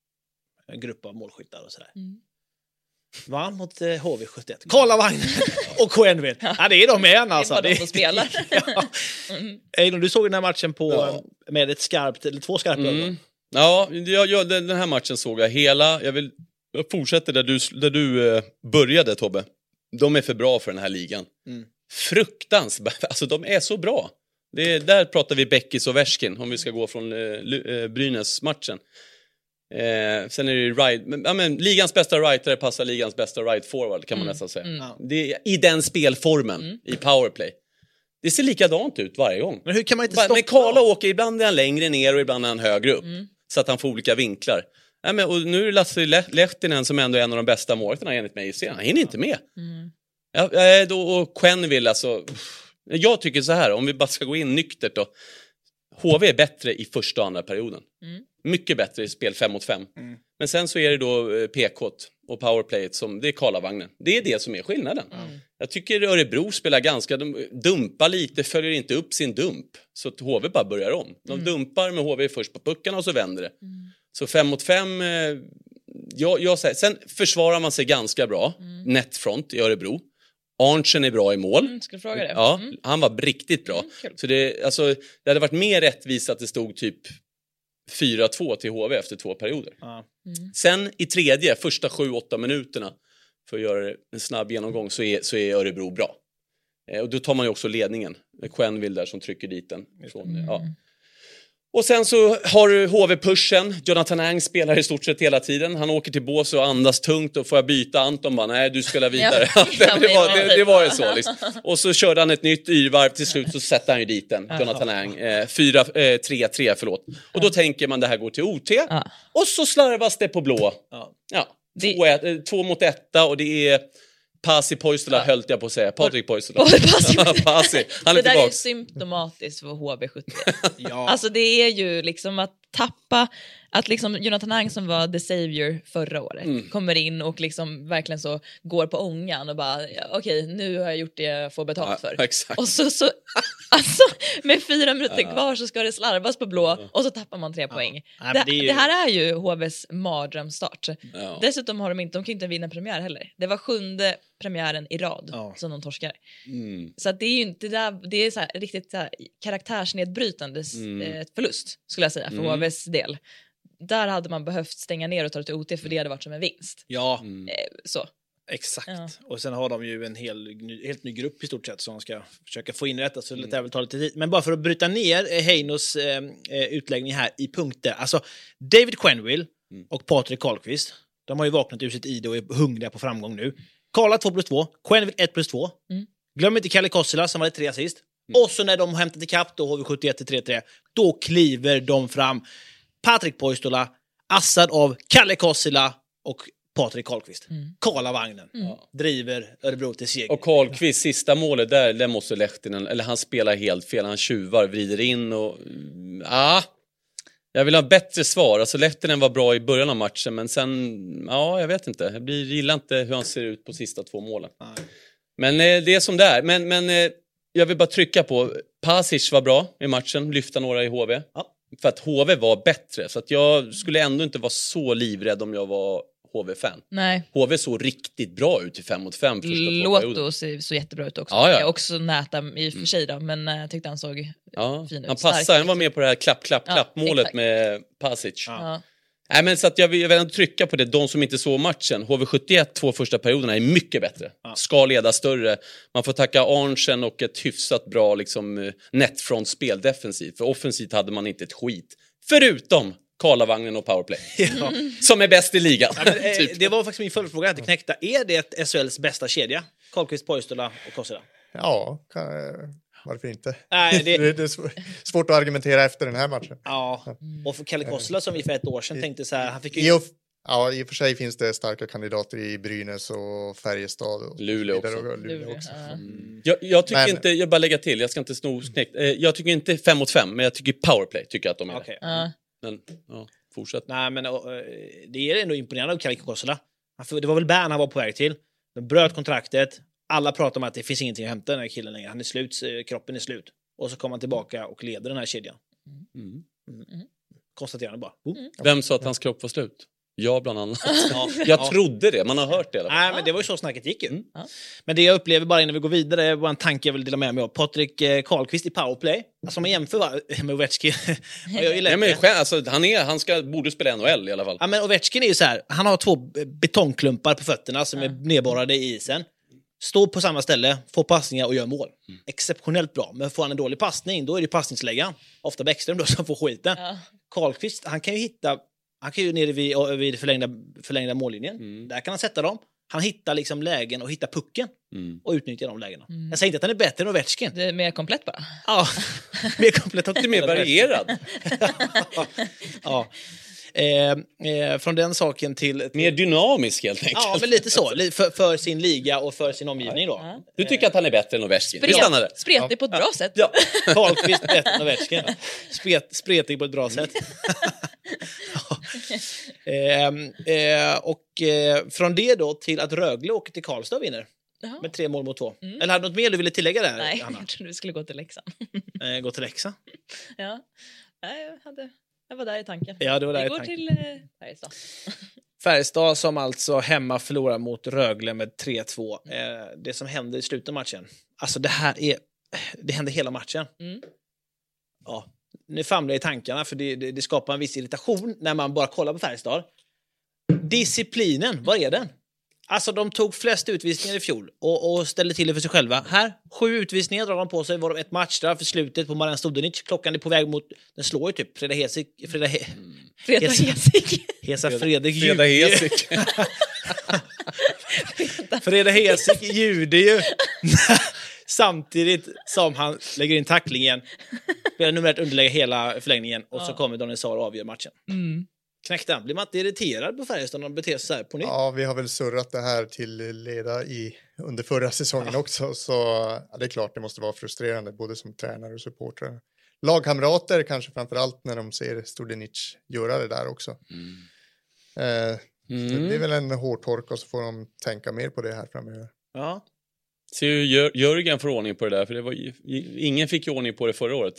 en grupp av målskyttar och sådär. Mm. Vann mot eh, H V sjuttioett. Karlavagn och K N V. Ja, det är de igen alltså. Det är bara de som spelar. Ja. Mm. Du såg den här matchen på, ja. med ett skarpt, eller två skarpa mm. ögon. Ja, jag, jag, den här matchen såg jag hela. Jag vill jag fortsätter där du, där du eh, började Tobbe. De är för bra för den här ligan. Mm. fruktansvärt. Alltså de är så bra. Det är, där pratar vi Beckis och Värskin om vi ska gå från eh, Brynäs-matchen. Eh, sen är det ju right, men, ja, men, ligans bästa rightare passar ligans bästa right forward kan man mm. nästan säga. Mm. Det är, i den spelformen, mm. i powerplay. Det ser likadant ut varje gång. Men hur kan man inte stoppa? Men Karla åker, ibland är han längre ner och ibland är han högre upp. Mm. Så att han får olika vinklar. Ja, men, och nu är Lasse Lehtinen som ändå är en av de bästa målvakterna enligt mig i serien. Han hinner inte med. Mm. Ja, då, och Quenneville alltså... Jag tycker så här, om vi bara ska gå in nyktert då. H V är bättre i första och andra perioden. Mm. Mycket bättre i spel fem mot fem. Mm. Men sen så är det då P K och powerplayet som, det är Karlavagnen. Det är det som är skillnaden. Mm. Jag tycker Örebro spelar ganska, de dumpar lite, följer inte upp sin dump. Så att H V bara börjar om. De mm. dumpar med H V först på puckarna och så vänder det. Mm. Så fem mot fem, eh, jag, jag säger, sen försvarar man sig ganska bra. Mm. Netfront i Örebro. Arntzen är bra i mål. Mm, ska du fråga det? Ja, mm. han var riktigt bra. Mm, cool. Så det, alltså, det hade varit mer rättvist att det stod typ fyra två till H V efter två perioder. Mm. Sen i tredje, första sju åtta minuterna för att göra en snabb genomgång så är, så är Örebro bra. Eh, och då tar man ju också ledningen. Quenneville där som trycker dit den. Från, mm. ja. Och sen så har du H V-pushen. Jonathan Ang spelar i stort sett hela tiden. Han åker till bås och andas tungt och får jag byta Anton bara, nej du spelar vidare. Ja, det, var, det, det var ju så liksom. Och så körde han ett nytt yrvarv till slut så sätter han ju dit den, Jonathan Ang. Eh, fyra, eh, tre, tre, förlåt. Och då tänker man det här går till O T. Ja. Och så slarvas det på blå. Ja. Ja. Det... Två, ett, två mot etta och det är... Pasi Poistola ja. höll jag på att säga. Patrik Poistola. Pasi. Han är det där är symptomatiskt för H V sjuttio. Ja. Alltså det är ju liksom att tappa, att liksom Jonathan Ang som var the savior förra året mm. kommer in och liksom verkligen så går på ångan och bara ja, okej, okay, nu har jag gjort det jag får betalt för. Ja, exakt. Och så, så alltså med fyra minuter ja. kvar så ska det slarvas på blå och så tappar man tre ja. poäng. Ja, det, det, ju... det här är ju H V:s mardrömsstart. Ja. Dessutom har de inte, de kan inte vinna premiär heller. Det var sjunde premiären i rad ja. som de torskar. Mm. Så att det är ju inte där, det är så här, riktigt så här, karaktärsnedbrytande mm. förlust skulle jag säga för mm. H V:s del. Där hade man behövt stänga ner och ta det till O T för det hade varit som en vinst. Ja. Mm. Så. Exakt. Ja. Och sen har de ju en hel, helt ny grupp i stort sett som ska försöka få in rätt. Så mm. det väl ta lite tid. Men bara för att bryta ner Heinos eh, utläggning här i punkter. Alltså David Quenneville mm. och Patrik Karlqvist. De har ju vaknat ur sitt ide och är hungriga på framgång nu. Karla två plus två. Quenneville ett plus två. Mm. Glöm inte Kalle Kossila som var tre assist. Mm. Och så när de har hämtat ikapp då har vi sjuttioett till tre tre. Då kliver de fram. Patrik Poistola, assad av Kalle Kossila och Patrik Karlqvist. Mm. Karlavagnen mm. driver Örebro till seger. Och Karlqvist, sista målet där, där måste Lehtinen, eller han spelar helt fel. Han tjuvar, vrider in och... Ja, jag vill ha bättre svar. Alltså Lehtinen var bra i början av matchen, men sen... Ja, jag vet inte. Jag blir, gillar inte hur han ser ut på sista två målen. Mm. Men eh, det är som det är. Men, men eh, jag vill bara trycka på... Pasic var bra i matchen, lyfta några i H V. Ja. För att H V var bättre. Så att jag skulle ändå inte vara så livrädd om jag var H V-fan. Nej. H V såg riktigt bra ut i fem mot fem. Låto ser så jättebra ut också. Ja, ja. Jag också näta i och för sig då, men jag tyckte han såg ja. fin ut. Han passade, han var med på det här klapp, klapp, ja, klapp målet exakt. Med Pasic. Ja. Ja. Nej, men så att jag vill, jag vill ändå trycka på det. De som inte såg matchen. H V sjuttioett, två första perioderna är mycket bättre. Ja. Ska leda större. Man får tacka Arntzen och ett hyfsat bra liksom, netfrontspel defensivt. För offensivt hade man inte ett skit. Förutom Karlavagnen och powerplay. Ja. Som är bäst i ligan. Ja, men, eh, typ. Det var faktiskt min följdfråga att knäckta. Är det S H L:s bästa kedja? Karlqvist, Poistola och Kossila? Ja, kan, varför inte? Nej, det... det är svårt att argumentera efter den här matchen. Ja, och för Kalle Kossila som vi för ett år sedan tänkte så här, han fick ju... I och, ja, i och för sig finns det starka kandidater i Brynäs och Färjestad och Luleå också. Och Luleå också. Mm. Jag, jag tycker men... inte, jag bara lägga till, jag ska inte sno knäckt. Jag tycker inte fem mot fem, men jag tycker powerplay tycker jag att de är. Okay. Mm. Men ja, fortsätt. Nej, men uh, det är ändå imponerande av Kalle Kossila. Det var väl Bern han var på väg till. De bröt kontraktet. Alla pratar om att det finns ingenting att hämta den här killen längre. Han är slut, kroppen är slut. Och så kommer han tillbaka och leder den här kedjan. Mm. Mm. Konstaterande bara. Oh. Mm. Vem sa att hans kropp var slut? Jag bland annat. Ja, jag ja. trodde det, man har hört det. Nej, men det var ju så snacket gick ju. Mm. Men det jag upplever bara innan vi går vidare var en tanke jag vill dela med mig av. Patrik Karlqvist i powerplay. Alltså om man jämför med Ovechkin. Nej, men alltså, han, är, han ska, borde spela N H L i alla fall. Ja, men Ovechkin är ju så här. Han har två betongklumpar på fötterna som ja. är nedborrade i isen. Stå på samma ställe, få passningar och göra mål. Mm. Exceptionellt bra. Men får han en dålig passning, då är det passningsläggaren. Ofta Bäckström då som får skiten. Ja. Karlqvist, han kan ju hitta... Han kan ju nere vid, vid förlängda, förlängda mållinjen. Mm. Där kan han sätta dem. Han hittar liksom lägen och hittar pucken. Mm. Och utnyttjar de lägena. Mm. Jag säger inte att han är bättre än Ovechkin. Det är mer komplett bara. Ja, mer komplett. Det är mer varierad. Ja. Eh, eh, från den saken till, till... Mer dynamisk helt enkelt. Ja, men lite så. För, för sin liga och för sin omgivning då. Ja. Du tycker att han är bättre än Ovechkin? Spret, Vi stannar där. Spretig ja. på ett bra sätt. Ja, Karlqvist bättre än Ovechkin. Spret, spretig på ett bra sätt. Ja. eh, eh, och eh, från det då till att Rögle åker till Karlstad och vinner. Jaha. Med tre mål mot två. Mm. Eller hade du något mer du ville tillägga där? Nej, Anna? jag trodde vi skulle gå till Leksand. eh, gå till Leksand? Ja, Nej, jag, hade, jag var där i tanken. Ja, det var där vi i går tanken. till eh, Färjestad. Färjestad som alltså hemma förlorar mot Rögle med tre två. Eh, det som hände i slutet av matchen. Alltså det här är... Det hände hela matchen. Mm. Ja, nu famlar jag i tankarna för det, det, det skapar en viss irritation när man bara kollar på Färjestad. Disciplinen, vad är den? Alltså de tog flest utvisningar i fjol och, och ställde till det för sig själva. Här, sju utvisningar drar de på sig, var de ett matchstraff för slutet på Marian Studenic. Klockan är på väg mot, den slår ju typ Freda Hesik. Freda He, Freda Hesik. Hesa Fredrik Freda Hesik. Freda Hesik ljuder ju. Samtidigt som han lägger in tacklingen. Spelar numerärt underlägga hela förlängningen och ja. Så kommer Daniel Sar och avgör matchen. Mm. Knäckta. Blir man inte irriterad på Färjestad när de beter sig så här på nytt? Ja, vi har väl surrat det här till leda i, under förra säsongen ja. också. Så ja, det är klart det måste vara frustrerande både som tränare och supportrar. Lagkamrater kanske framförallt när de ser Studenic göra det där också. Mm. Eh, mm. Det är väl en hårtork och så får de tänka mer på det här framöver. Ja. Så Jör- Jörgen får ordning på det där för det var, ingen fick ju ordning på det förra året.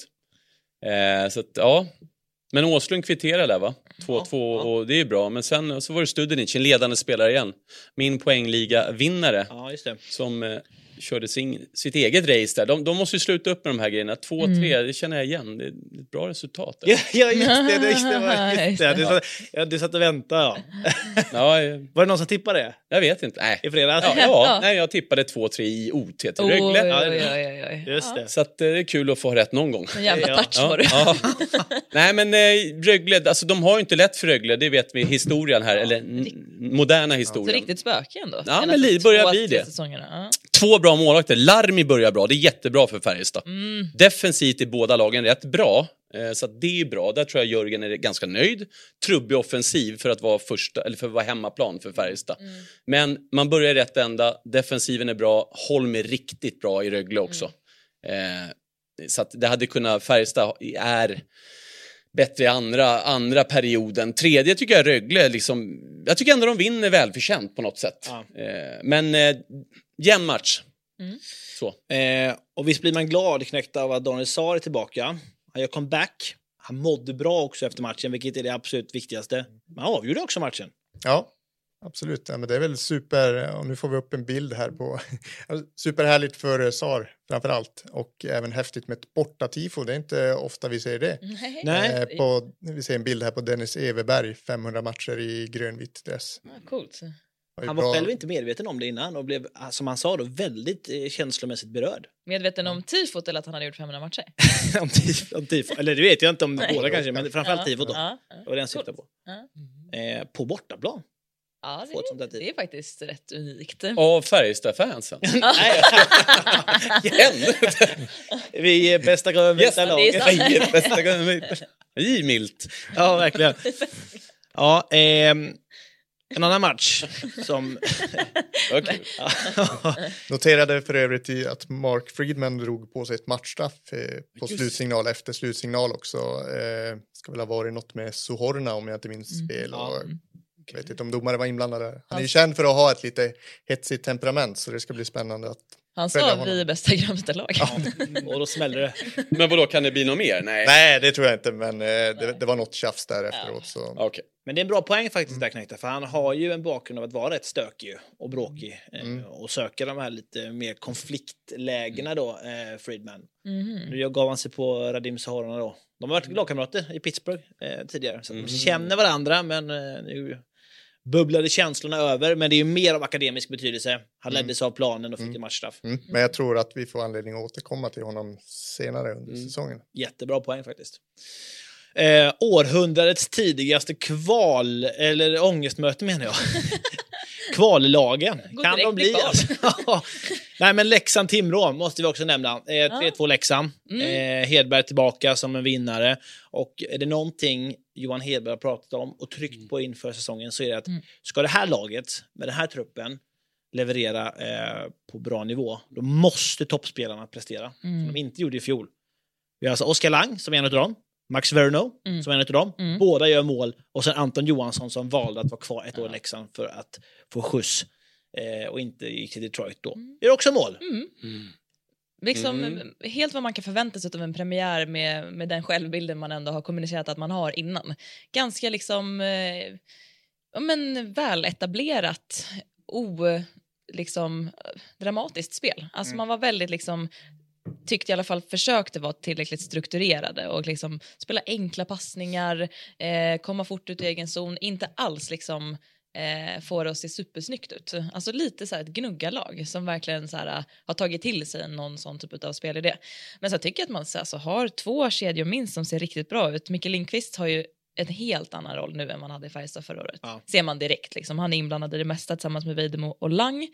Eh, så att, ja... Men Åslund kvitterar där va? två två ja, ja. Och det är bra. Men sen så var det Studenic, en ledande spelare igen. Min poängliga-vinnare. Ja, just det. Som eh, körde sin, sitt eget race där. De, de måste ju sluta upp med de här grejerna. två tre, mm. det känner jag igen. Det är ett bra resultat. Ja, ja, just det. det, just det, var, just det. Du, satt, ja, du satt och väntade, ja. ja. Var det någon som tippade det? Jag vet inte. Nej. I fredags? Ja, ja. Nej, jag tippade två tre i O T till Rögle. Oj, oj, oj, oj. Just det. Så att, det är kul att få rätt någon gång. En jävla touch ja. var du. Ja. Nej, men eh, Rögle, alltså de har ju inte lätt för Rögle. Det vet vi historien här. Eller n- moderna historien. Så riktigt spöke ändå. Ja, men li- börjar bli det. Ja. Två bra målvakter. Larmi börjar bra. Det är jättebra för Färjestad. Mm. Defensivt är båda lagen rätt bra. Så att det är bra. Där tror jag Jörgen är ganska nöjd. Trubbig offensiv för att vara första eller för att vara hemmaplan för Färjestad. Mm. Men man börjar i rätt ända. Defensiven är bra. Holm är riktigt bra i Rögle också. Mm. Eh, så att det hade kunnat Färjestad är bättre i andra, andra perioden. Tredje tycker jag Rögle liksom, jag tycker ändå de vinner välförtjänt på något sätt. Ja. Eh, men eh, jämn match. Mm. Så. Eh, och visst blir man glad knäckt av att Daniel Sar är tillbaka. Han gör comeback. Han mådde bra också efter matchen, vilket är det absolut viktigaste. Men han avgjorde också matchen. Ja, absolut. Ja, men det är väl super, och nu får vi upp en bild här på superhärligt för Sar framförallt. Och även häftigt med ett bortatifo. Det är inte ofta vi ser det. Nej. Eh, på, vi ser en bild här på Dennis Everberg, femhundra matcher i grönvitt dress. Ah, coolt. Han var bra. Själv inte medveten om det innan och blev, som han sa då, väldigt eh, känslomässigt berörd. Medveten om tifot eller att han hade gjort femhundra matcher? om, tif, om tifo, eller det vet jag inte om båda kanske, men framförallt ja, tifot då. Ja, ja. Det var det han syftade på. Ja. Eh, på bortaplan. Ja, det är, det är faktiskt rätt unikt. Av Färjestad-fansen. Vi är bästa grönvita yes, laget. Vi är bästa grönvita. Det är milt. Ja, verkligen. Ja, ehm... en annan match som... okay. Noterade för övrigt att Mark Friedman drog på sig ett matchstraff på Just. slutsignal efter slutsignal också. Eh, ska väl ha varit något med Suhorna om jag inte minns mm. fel. Och, jag vet inte om domare var inblandade. Han är ju känd för att ha ett lite hetsigt temperament så det ska bli spännande att... Han sa vi är bästa grönvita lag. Ja, och då smällde det. Men vadå, kan det bli något mer? Nej, Nej det tror jag inte, men eh, det, det var något tjafs där efteråt. Så. Okay. Men det är en bra poäng faktiskt där knäckta, för han har ju en bakgrund av att vara rätt stökig och bråkig mm. och söka de här lite mer konfliktlägena då, eh, Friedman. Mm. Nu gav han sig på Radim Sahorna då. De har varit lagkamrater i Pittsburgh eh, tidigare, så mm. de känner varandra, men eh, nu bubblade känslorna över, men det är ju mer av akademisk betydelse. Han Mm. leddes av planen och fick Mm. en matchstraff. Mm. Men jag tror att vi får anledning att återkomma till honom senare under Mm. säsongen. Jättebra poäng faktiskt. Eh, århundradets tidigaste kval, eller ångestmöte menar jag. Kvallagen. Gå Kan direkt de bli bli? kval. Alltså? Nej, men Leksand-Timrå måste vi också nämna. Eh, tre två Leksand. Mm. Eh, Hedberg tillbaka som en vinnare. Och är det någonting Johan Hedberg har pratat om och tryckt på inför säsongen, så är det att Mm. ska det här laget med den här truppen leverera eh, på bra nivå, då måste toppspelarna prestera. Mm. Som de inte gjorde i fjol. Vi har alltså Oskar Lang som är en av dem. Max Verno Mm. som är en av dem. Mm. Båda gör mål. Och sen Anton Johansson som valde att vara kvar ett år i Ja. Leksand för att få skjuts. Eh, och inte gick till Detroit då. Mm. Gör också mål. Mm. Mm. Liksom Mm. helt vad man kan förvänta sig av en premiär med, med den självbilden man ändå har kommunicerat att man har innan. Ganska liksom eh, ja, men väl etablerat o liksom dramatiskt spel. Alltså Mm. man var väldigt liksom tyckte i alla fall försökte vara tillräckligt strukturerade och liksom spela enkla passningar, eh, komma fort ut i egen zon, inte alls liksom eh, får det att se supersnyggt ut. Alltså lite så här ett gnuggarlag som verkligen så här, har tagit till sig någon sån typ av spelidé. Men så tycker jag att man så här, så har två kedjor minst som ser riktigt bra ut. Mikael Lindqvist har ju en helt annan roll nu än man hade i Färjestad förra året. Ja. Ser man direkt liksom. Han är inblandad i det mesta tillsammans med Vejdemo och Lang.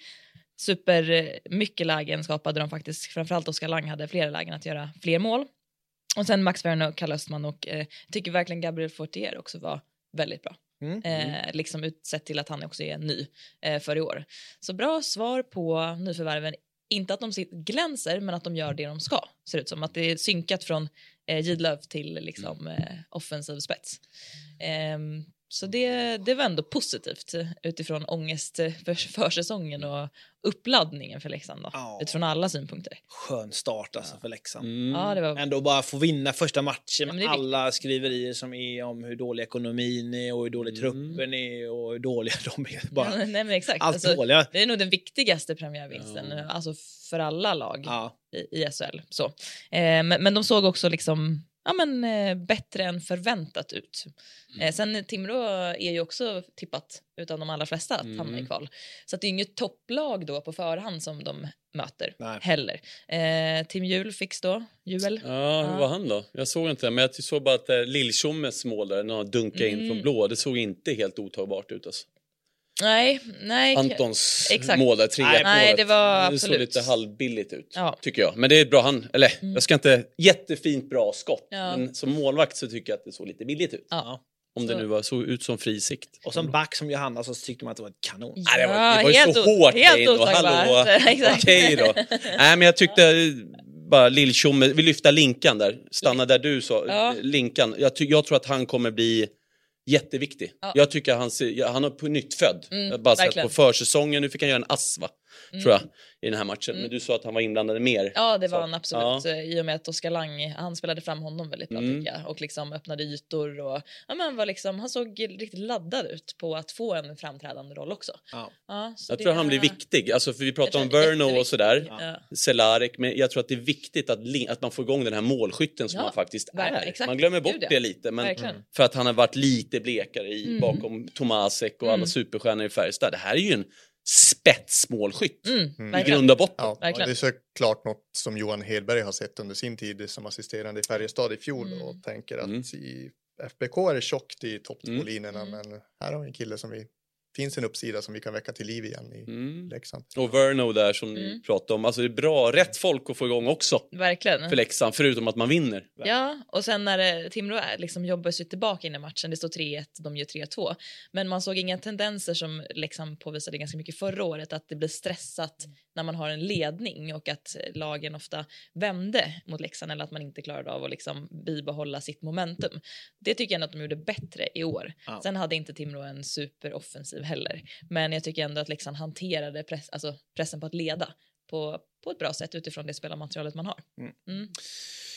Super mycket lägen skapade de faktiskt. Framförallt Oskar Lang hade flera lägen att göra fler mål. Och sen Max Werner och Kalle Östman och eh, tycker verkligen Gabriel Fortier också var väldigt bra. Mm. Eh, liksom utsett till att han också är ny eh, för i år. Så bra svar på nyförvärven. Inte att de sit- glänser, men att de gör det de ska. Ser ut som att det är synkat från eh, Gidlöv till liksom, eh, offensiv spets. Eh, så det, det var ändå positivt utifrån ångest för, för säsongen och uppladdningen för Leksand då, Ja. utifrån alla synpunkter. Skön start alltså för Leksand. Mm. Ja, det var Ändå bara få vinna första matchen Ja, men med det är alla skriverier som är om hur dålig ekonomin är och hur dålig Mm. truppen är och hur dåliga de är. Bara Ja, nej, men exakt. allt Alltså, dåliga. det är nog den viktigaste premiärvinsten Ja. alltså för alla lag Ja. i, i S H L. Så. Eh, men, men de såg också liksom ja, men, eh, bättre än förväntat ut. Eh, sen Timrå är ju också tippat utav de allra flesta att hamna i Mm. kval. Så att det är inget topplag då på förhand som de möter Nej. heller. Eh, Tim Juhl fick då, Juel. Ja, hur var han då? Jag såg inte det, men jag såg bara att eh, Lilltjommes mål där, när han dunkade in Mm. från blå, det såg inte helt otagbart ut alltså. Nej, nej. Antons Exakt. mål där, tre ett Nej, målet. det var Det såg absolut. lite halvbilligt ut, Ja. tycker jag. Men det är bra, han, eller Mm. jag ska inte, jättefint bra skott. Ja. Men som målvakt så tycker jag att det såg lite billigt ut. Ja. Om Så- det nu var, såg ut som fri sikt. Och som back som Johanna så tyckte man att det var ett kanon. Nej, det var, det var ju helt så o- hårt. helt Kane, och otagbart. hallå, Exakt. okej då. Nej, men jag tyckte eh, bara Lilltjomme, vi lyfter Linkan där. Stanna där du sa, Ja. Linkan. Jag, ty, jag tror att han kommer bli jätteviktig. Ja. Jag tycker han, ser, ja, han är på nytt född. Mm, jag har bara sett verkligen. på försäsongen, nu fick han göra en ass va? Mm. Tror jag, i den här matchen. Mm. Men du sa att han var inblandad mer. Ja, det var Så- han absolut. eh, I och med att Oskar Lang, han spelade fram honom väldigt bra Mm. tycker jag. Och liksom öppnade ytor och ja, men han, var liksom, han såg riktigt laddad ut på att få en framträdande roll också. Ja. Ja, så Jag det- tror han blir viktig. Alltså, för vi pratar om Jag tror han är Verno och jätteviktig. sådär. Ja. Cehlarik, men jag tror att det är viktigt att, Lin- att man får igång den här målskytten som Ja, han faktiskt verkligen, är. exakt. Man glömmer bort Gud, ja. det lite, men Verkligen. för att han har varit lite blekare i, Mm. bakom Tomasek och alla Mm. superstjärnor i Färjestad. Det här är ju en spetsmålskytt Mm, Mm. i verkligen. grund och botten. Ja, Verkligen. det är såklart något som Johan Hedberg har sett under sin tid som assisterande i Färjestad i fjol Mm. och tänker att Mm. i F B K är det tjockt i topp Mm. två-linorna Mm. men här har vi en kille som vi finns en uppsida som vi kan väcka till liv igen i Mm. Leksand. Och Verno där som ni Mm. pratade om. Alltså det är bra, rätt folk att få igång också Verkligen. för Leksand, förutom att man vinner. Ja, och sen när eh, Timrå är, liksom jobbar sig tillbaka in i matchen, det står tre ett, de gör tre två. Men man såg inga tendenser som liksom påvisade ganska mycket förra året, att det blir stressat när man har en ledning och att eh, lagen ofta vände mot Leksand eller att man inte klarade av att liksom bibehålla sitt momentum. Det tycker jag ändå att de gjorde bättre i år. Ja. Sen hade inte Timrå en superoffensiv heller. Men jag tycker ändå att Leksand hanterade press, alltså pressen på att leda på, på ett bra sätt utifrån det spelarmaterialet man har. Mm. Mm.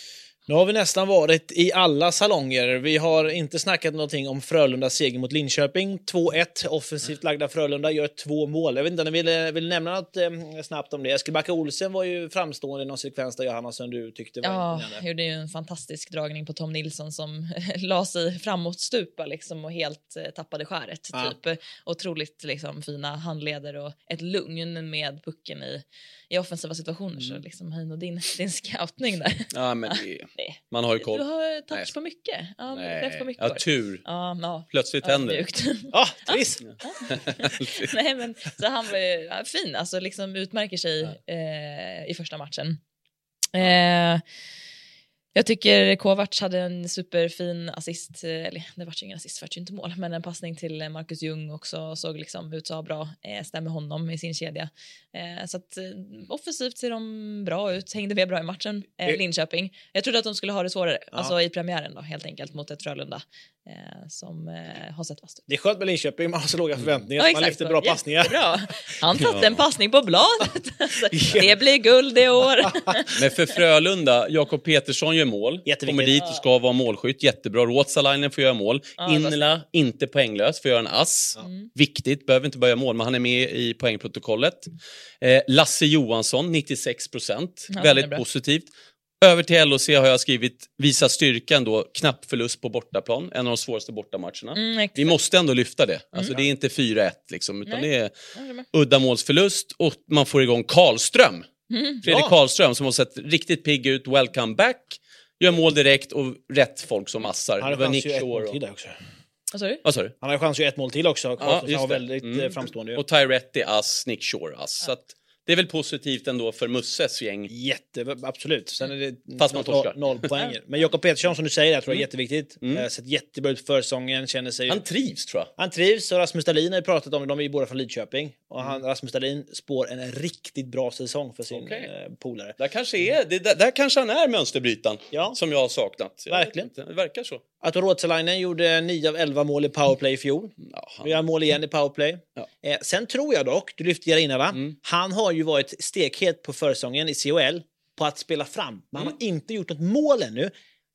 Nu har vi nästan varit i alla salonger. Vi har inte snackat någonting om Frölundas seger mot Linköping. två ett, offensivt lagda Frölunda gör två mål. Jag vet inte om ni vill, vill nämna något eh, snabbt om det. Eskilbacka Olsen var ju framstående i någon sekvens där, Johanna, som du tyckte var ja, imponerande. gjorde ju en fantastisk dragning på Tom Nilsson som la sig framåt stupa liksom, och helt eh, tappade skäret. Ja. Typ. Otroligt liksom, fina handleder och ett lugn med pucken i, i offensiva situationer. Mm. Så liksom, Heino, din, din scoutning där. Ja, men det, man har ju koll. Du har touch Nej. på mycket. Ja, Nej. rätt på mycket. Ja, tur. Ja, ja. Plötsligt ja, händer det. Ja, trist. Nej, men så han var ju ja, fin, alltså liksom utmärker sig eh, i första matchen. Eh, jag tycker Kovacs hade en superfin assist, eller det var ju ingen assist för att inte mål, men en passning till Marcus Ljung också, såg liksom ut så bra, eh, stämmer honom i sin kedja. Eh, så att eh, offensivt ser de bra ut, hängde med bra i matchen, eh, Linköping. Jag trodde att de skulle ha det svårare, ja. Alltså i premiären då, helt enkelt mot ett Frölunda eh, som eh, har sett fast ut. Det är skönt med Linköping, man har så låga förväntningar, ja, man lyfter bra så. Passningar. Jättebra. Han satte ja. en passning på bladet. Det blir guld i år. Men för Frölunda, Jakob Petersson gör mål. Kommer dit och ska vara målskytt. Jättebra. Ruotsalainen får göra mål. Ja, Innela, inte poänglös, får göra en ass. Mm. Viktigt, behöver inte börja mål, men han är med i poängprotokollet. Eh, Lasse Johansson, nittiosex procent. Ja, väldigt positivt. Över till L O C har jag skrivit visa styrkan då, knapp förlust på bortaplan, en av de svåraste bortamatcherna. Mm, vi måste ändå lyfta det. Alltså mm. det är inte fyra ett liksom, utan Nej. det är uddamålsförlust och man får igång Karlström. Mm. Fredrik ja. Karlström som har sett riktigt pigg ut, welcome back. Gör mål direkt och rätt folk som massar. Han har chans ju ett mål till också. Vad sa du? Vad sa du? Han har chans ju ett mål till också. Ja, just har väldigt mm. framstående. Och Tyretti ass, Nick Shore ass. Ja. Så att det är väl positivt ändå för Musses gäng. Jätte, absolut. Sen är det Fast man torskar. noll poäng. Men Jakob Petersson som du säger, jag tror mm. är jätteviktigt. Mm. Mm. Sett jättebra ut för säsongen, känner sig. Han trivs tror jag. Han trivs och Rasmus Dahlin har ju pratat om det, de är ju båda från Lidköping. Och han, Rasmus Dahlin spår en riktigt bra säsong för sin okay. eh, polare. Där kanske är, det, där, där kanske han är mönsterbrytaren ja. som jag har saknat. Jag verkligen. Det verkar så. Att Ruotsalainen gjorde nio av elva mål i powerplay i fjol. Ja, han... Vi har mål igen i powerplay. Ja. Eh, sen tror jag dock, du lyfte jag innan va? Mm. Han har ju varit stekhet på försäsongen i C H L på att spela fram. Men mm. han har inte gjort något mål ännu.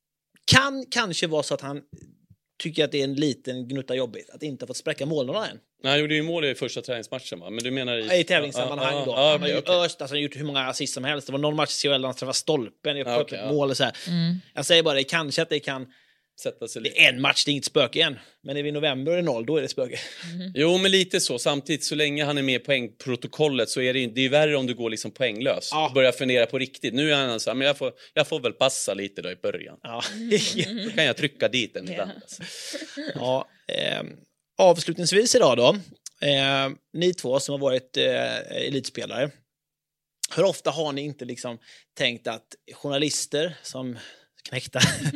Kan kanske vara så att han tycker att det är en liten gnutta jobbigt att inte ha fått spräcka målnålarna än. Nej, han gjorde ju mål i första träningsmatchen va? Men du menar i... I tävlingssammanhang ja, då. Ja, han har ju okay. öst, alltså, han har gjort hur många assist som helst. Det var någon match i C H L där han träffade stolpen. Jag ja, okay, ja. mål och så här. Mm. Jag säger bara det, kanske att det kan... Sätta sig det är en match, det är inget spöke än. Men är vi i november är noll, då är det spöke. Mm. Jo, men lite så. Samtidigt, så länge han är med i poängprotokollet så är det ju det är värre om du går liksom poänglös. Ja. Och börjar fundera på riktigt. Nu är han så här, men jag får, jag får väl passa lite då i början. Ja. Då kan jag trycka dit en ibland. Ja, ja eh, avslutningsvis idag då. Eh, ni två som har varit eh, elitspelare. Hur ofta har ni inte liksom tänkt att journalister som knäckta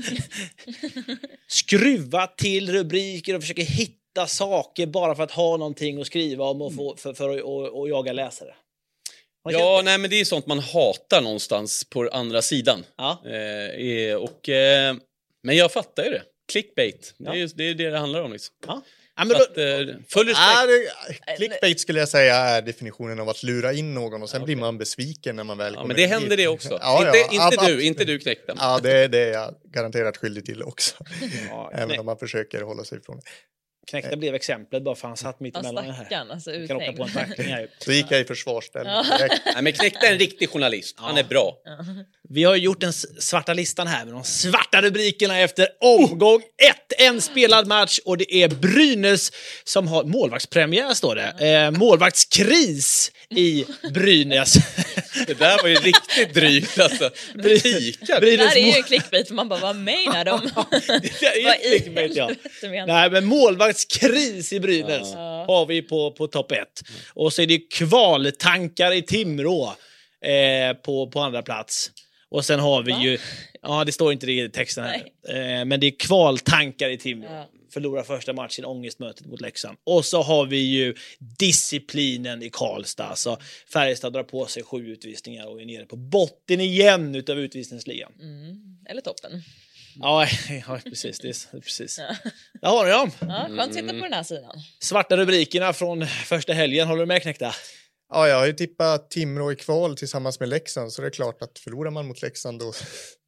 skruva till rubriker och försöker hitta saker bara för att ha någonting att skriva om och få, för, för, för att och jaga läsare? Ja, nej men det är sånt man hatar någonstans på andra sidan. Ja. Eh, och, eh, men jag fattar ju det. Clickbait, ja. det, är, det är det det handlar om liksom. Ja. Ja, men då, att, eh, full respekt. Ja, det, clickbait skulle jag säga är definitionen av att lura in någon och sen ja, okay. blir man besviken när man väl ja, kommer men det händer det också. Ja, inte ja, inte ab- du, inte du knäckte. Ja, det, det är jag garanterat skyldig till också. Ja, även nej. om man försöker hålla sig ifrån det. Knäckta blev exemplet bara för han satt mitt emellan här. Alltså, kan åka på en tackling här. Så gick jag i försvarsställning. Ja. Nej, men Knäckta är en riktig journalist. Han är bra. Ja. Vi har gjort den svarta listan här med de svarta rubrikerna efter omgång ett. En spelad match och det är Brynäs som har målvaktspremiär står det. Eh, målvaktskris i Brynäs. Det där var ju riktigt drygt alltså. Brynäs, det här är ju clickbait för man bara, vad menar de? Det är ju clickbait, ja. Nej, men målvaktskris i Brynäs ja. har vi på, på topp ett. Och så är det kvaltankar i Timrå eh, på, på andra plats. Och sen har vi Va? ju, ja det står inte det i texten här, eh, men det är kvaltankar i Timrå. Ja. Förlorar första matchen, ångestmötet mot Leksand. Och så har vi ju disciplinen i Karlstad. Alltså Färjestad drar på sig sju utvisningar och är nere på botten igen utav utvisningsligan. Mm. Eller toppen. Ja, ja precis. Det är, precis. Ja. Där har ni dem. Ja, skönt att sitta på den här sidan. Svarta rubrikerna från första helgen. Håller du med, Knäckta? Ja, jag har ju tippat Timrå i kval tillsammans med Leksand. Så det är klart att förlorar man mot Leksand då,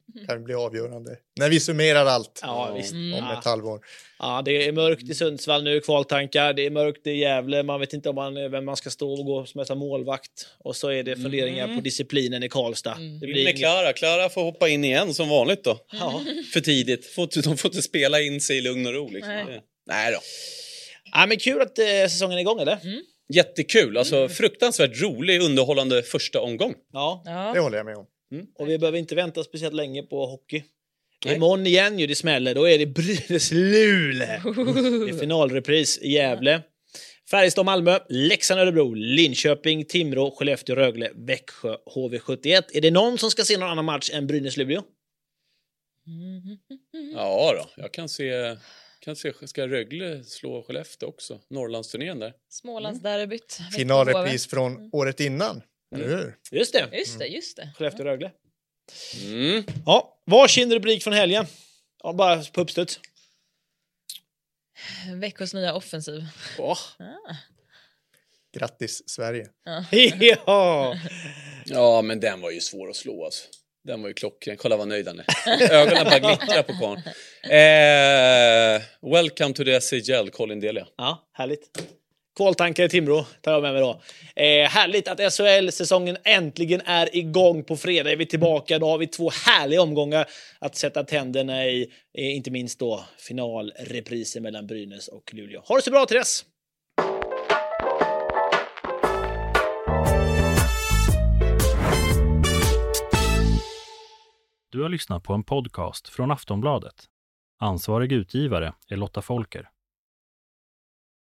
kan bli avgörande. När vi summerar allt ja, visst. om Mm. ett halvår. Ja, det är mörkt i Sundsvall nu, kvaltankar. Det är mörkt i Gävle. Man vet inte om man, vem man ska stå och gå som en målvakt. Och så är det funderingar mm. på disciplinen i Karlstad. Mm. Det blir med Klara. Klara får hoppa in igen som vanligt då. Ja. För tidigt. Får, de får inte spela in sig i lugn och ro. Liksom. Nej. Nej då. Ja, men kul att eh, säsongen är igång, eller? Mm. Jättekul. Alltså mm. fruktansvärt rolig, underhållande första omgång. Ja. Ja. Det håller jag med om. Mm. Och vi behöver inte vänta speciellt länge på hockey. Nej. Imorgon igen ju det smäller. Då är det Brynäs-Luleå. Det är finalrepris i Gävle. Färjestad, Malmö, Leksand, Örebro, Linköping, Timrå, Skellefteå, Rögle, Växjö, H V sjuttioett. Är det någon som ska se någon annan match än Brynäs-Luleå? Ja då, jag kan se... Kan se, ska Rögle slå Skellefteå också? Norrlandsturnén där. Smålandsderbyt. Finalrepris från mm. året innan. Eller hur? Just det. Just det, just det. Skellefteå, Rögle. Mm. Ja, varsin rubrik från helgen. Ja, bara på uppstuds. Veckors nya offensiv. Oh. Ah. Grattis Sverige. Ja. ja. Ja, men den var ju svår att slå alltså. Den var ju klockren. Kolla vad nöjd han är. Ögonen bara glittrar på karln. Eh, welcome to the S H L, Colin Delia. Ja, härligt. Kvaltankar i Timrå tar jag med mig då. Eh, härligt att S H L-säsongen äntligen är igång. På fredag är vi tillbaka. Då har vi två härliga omgångar att sätta tänderna i. Eh, inte minst då finalreprisen mellan Brynäs och Luleå. Ha det så bra till dess! Du har lyssnat på en podcast från Aftonbladet. Ansvarig utgivare är Lotta Folker.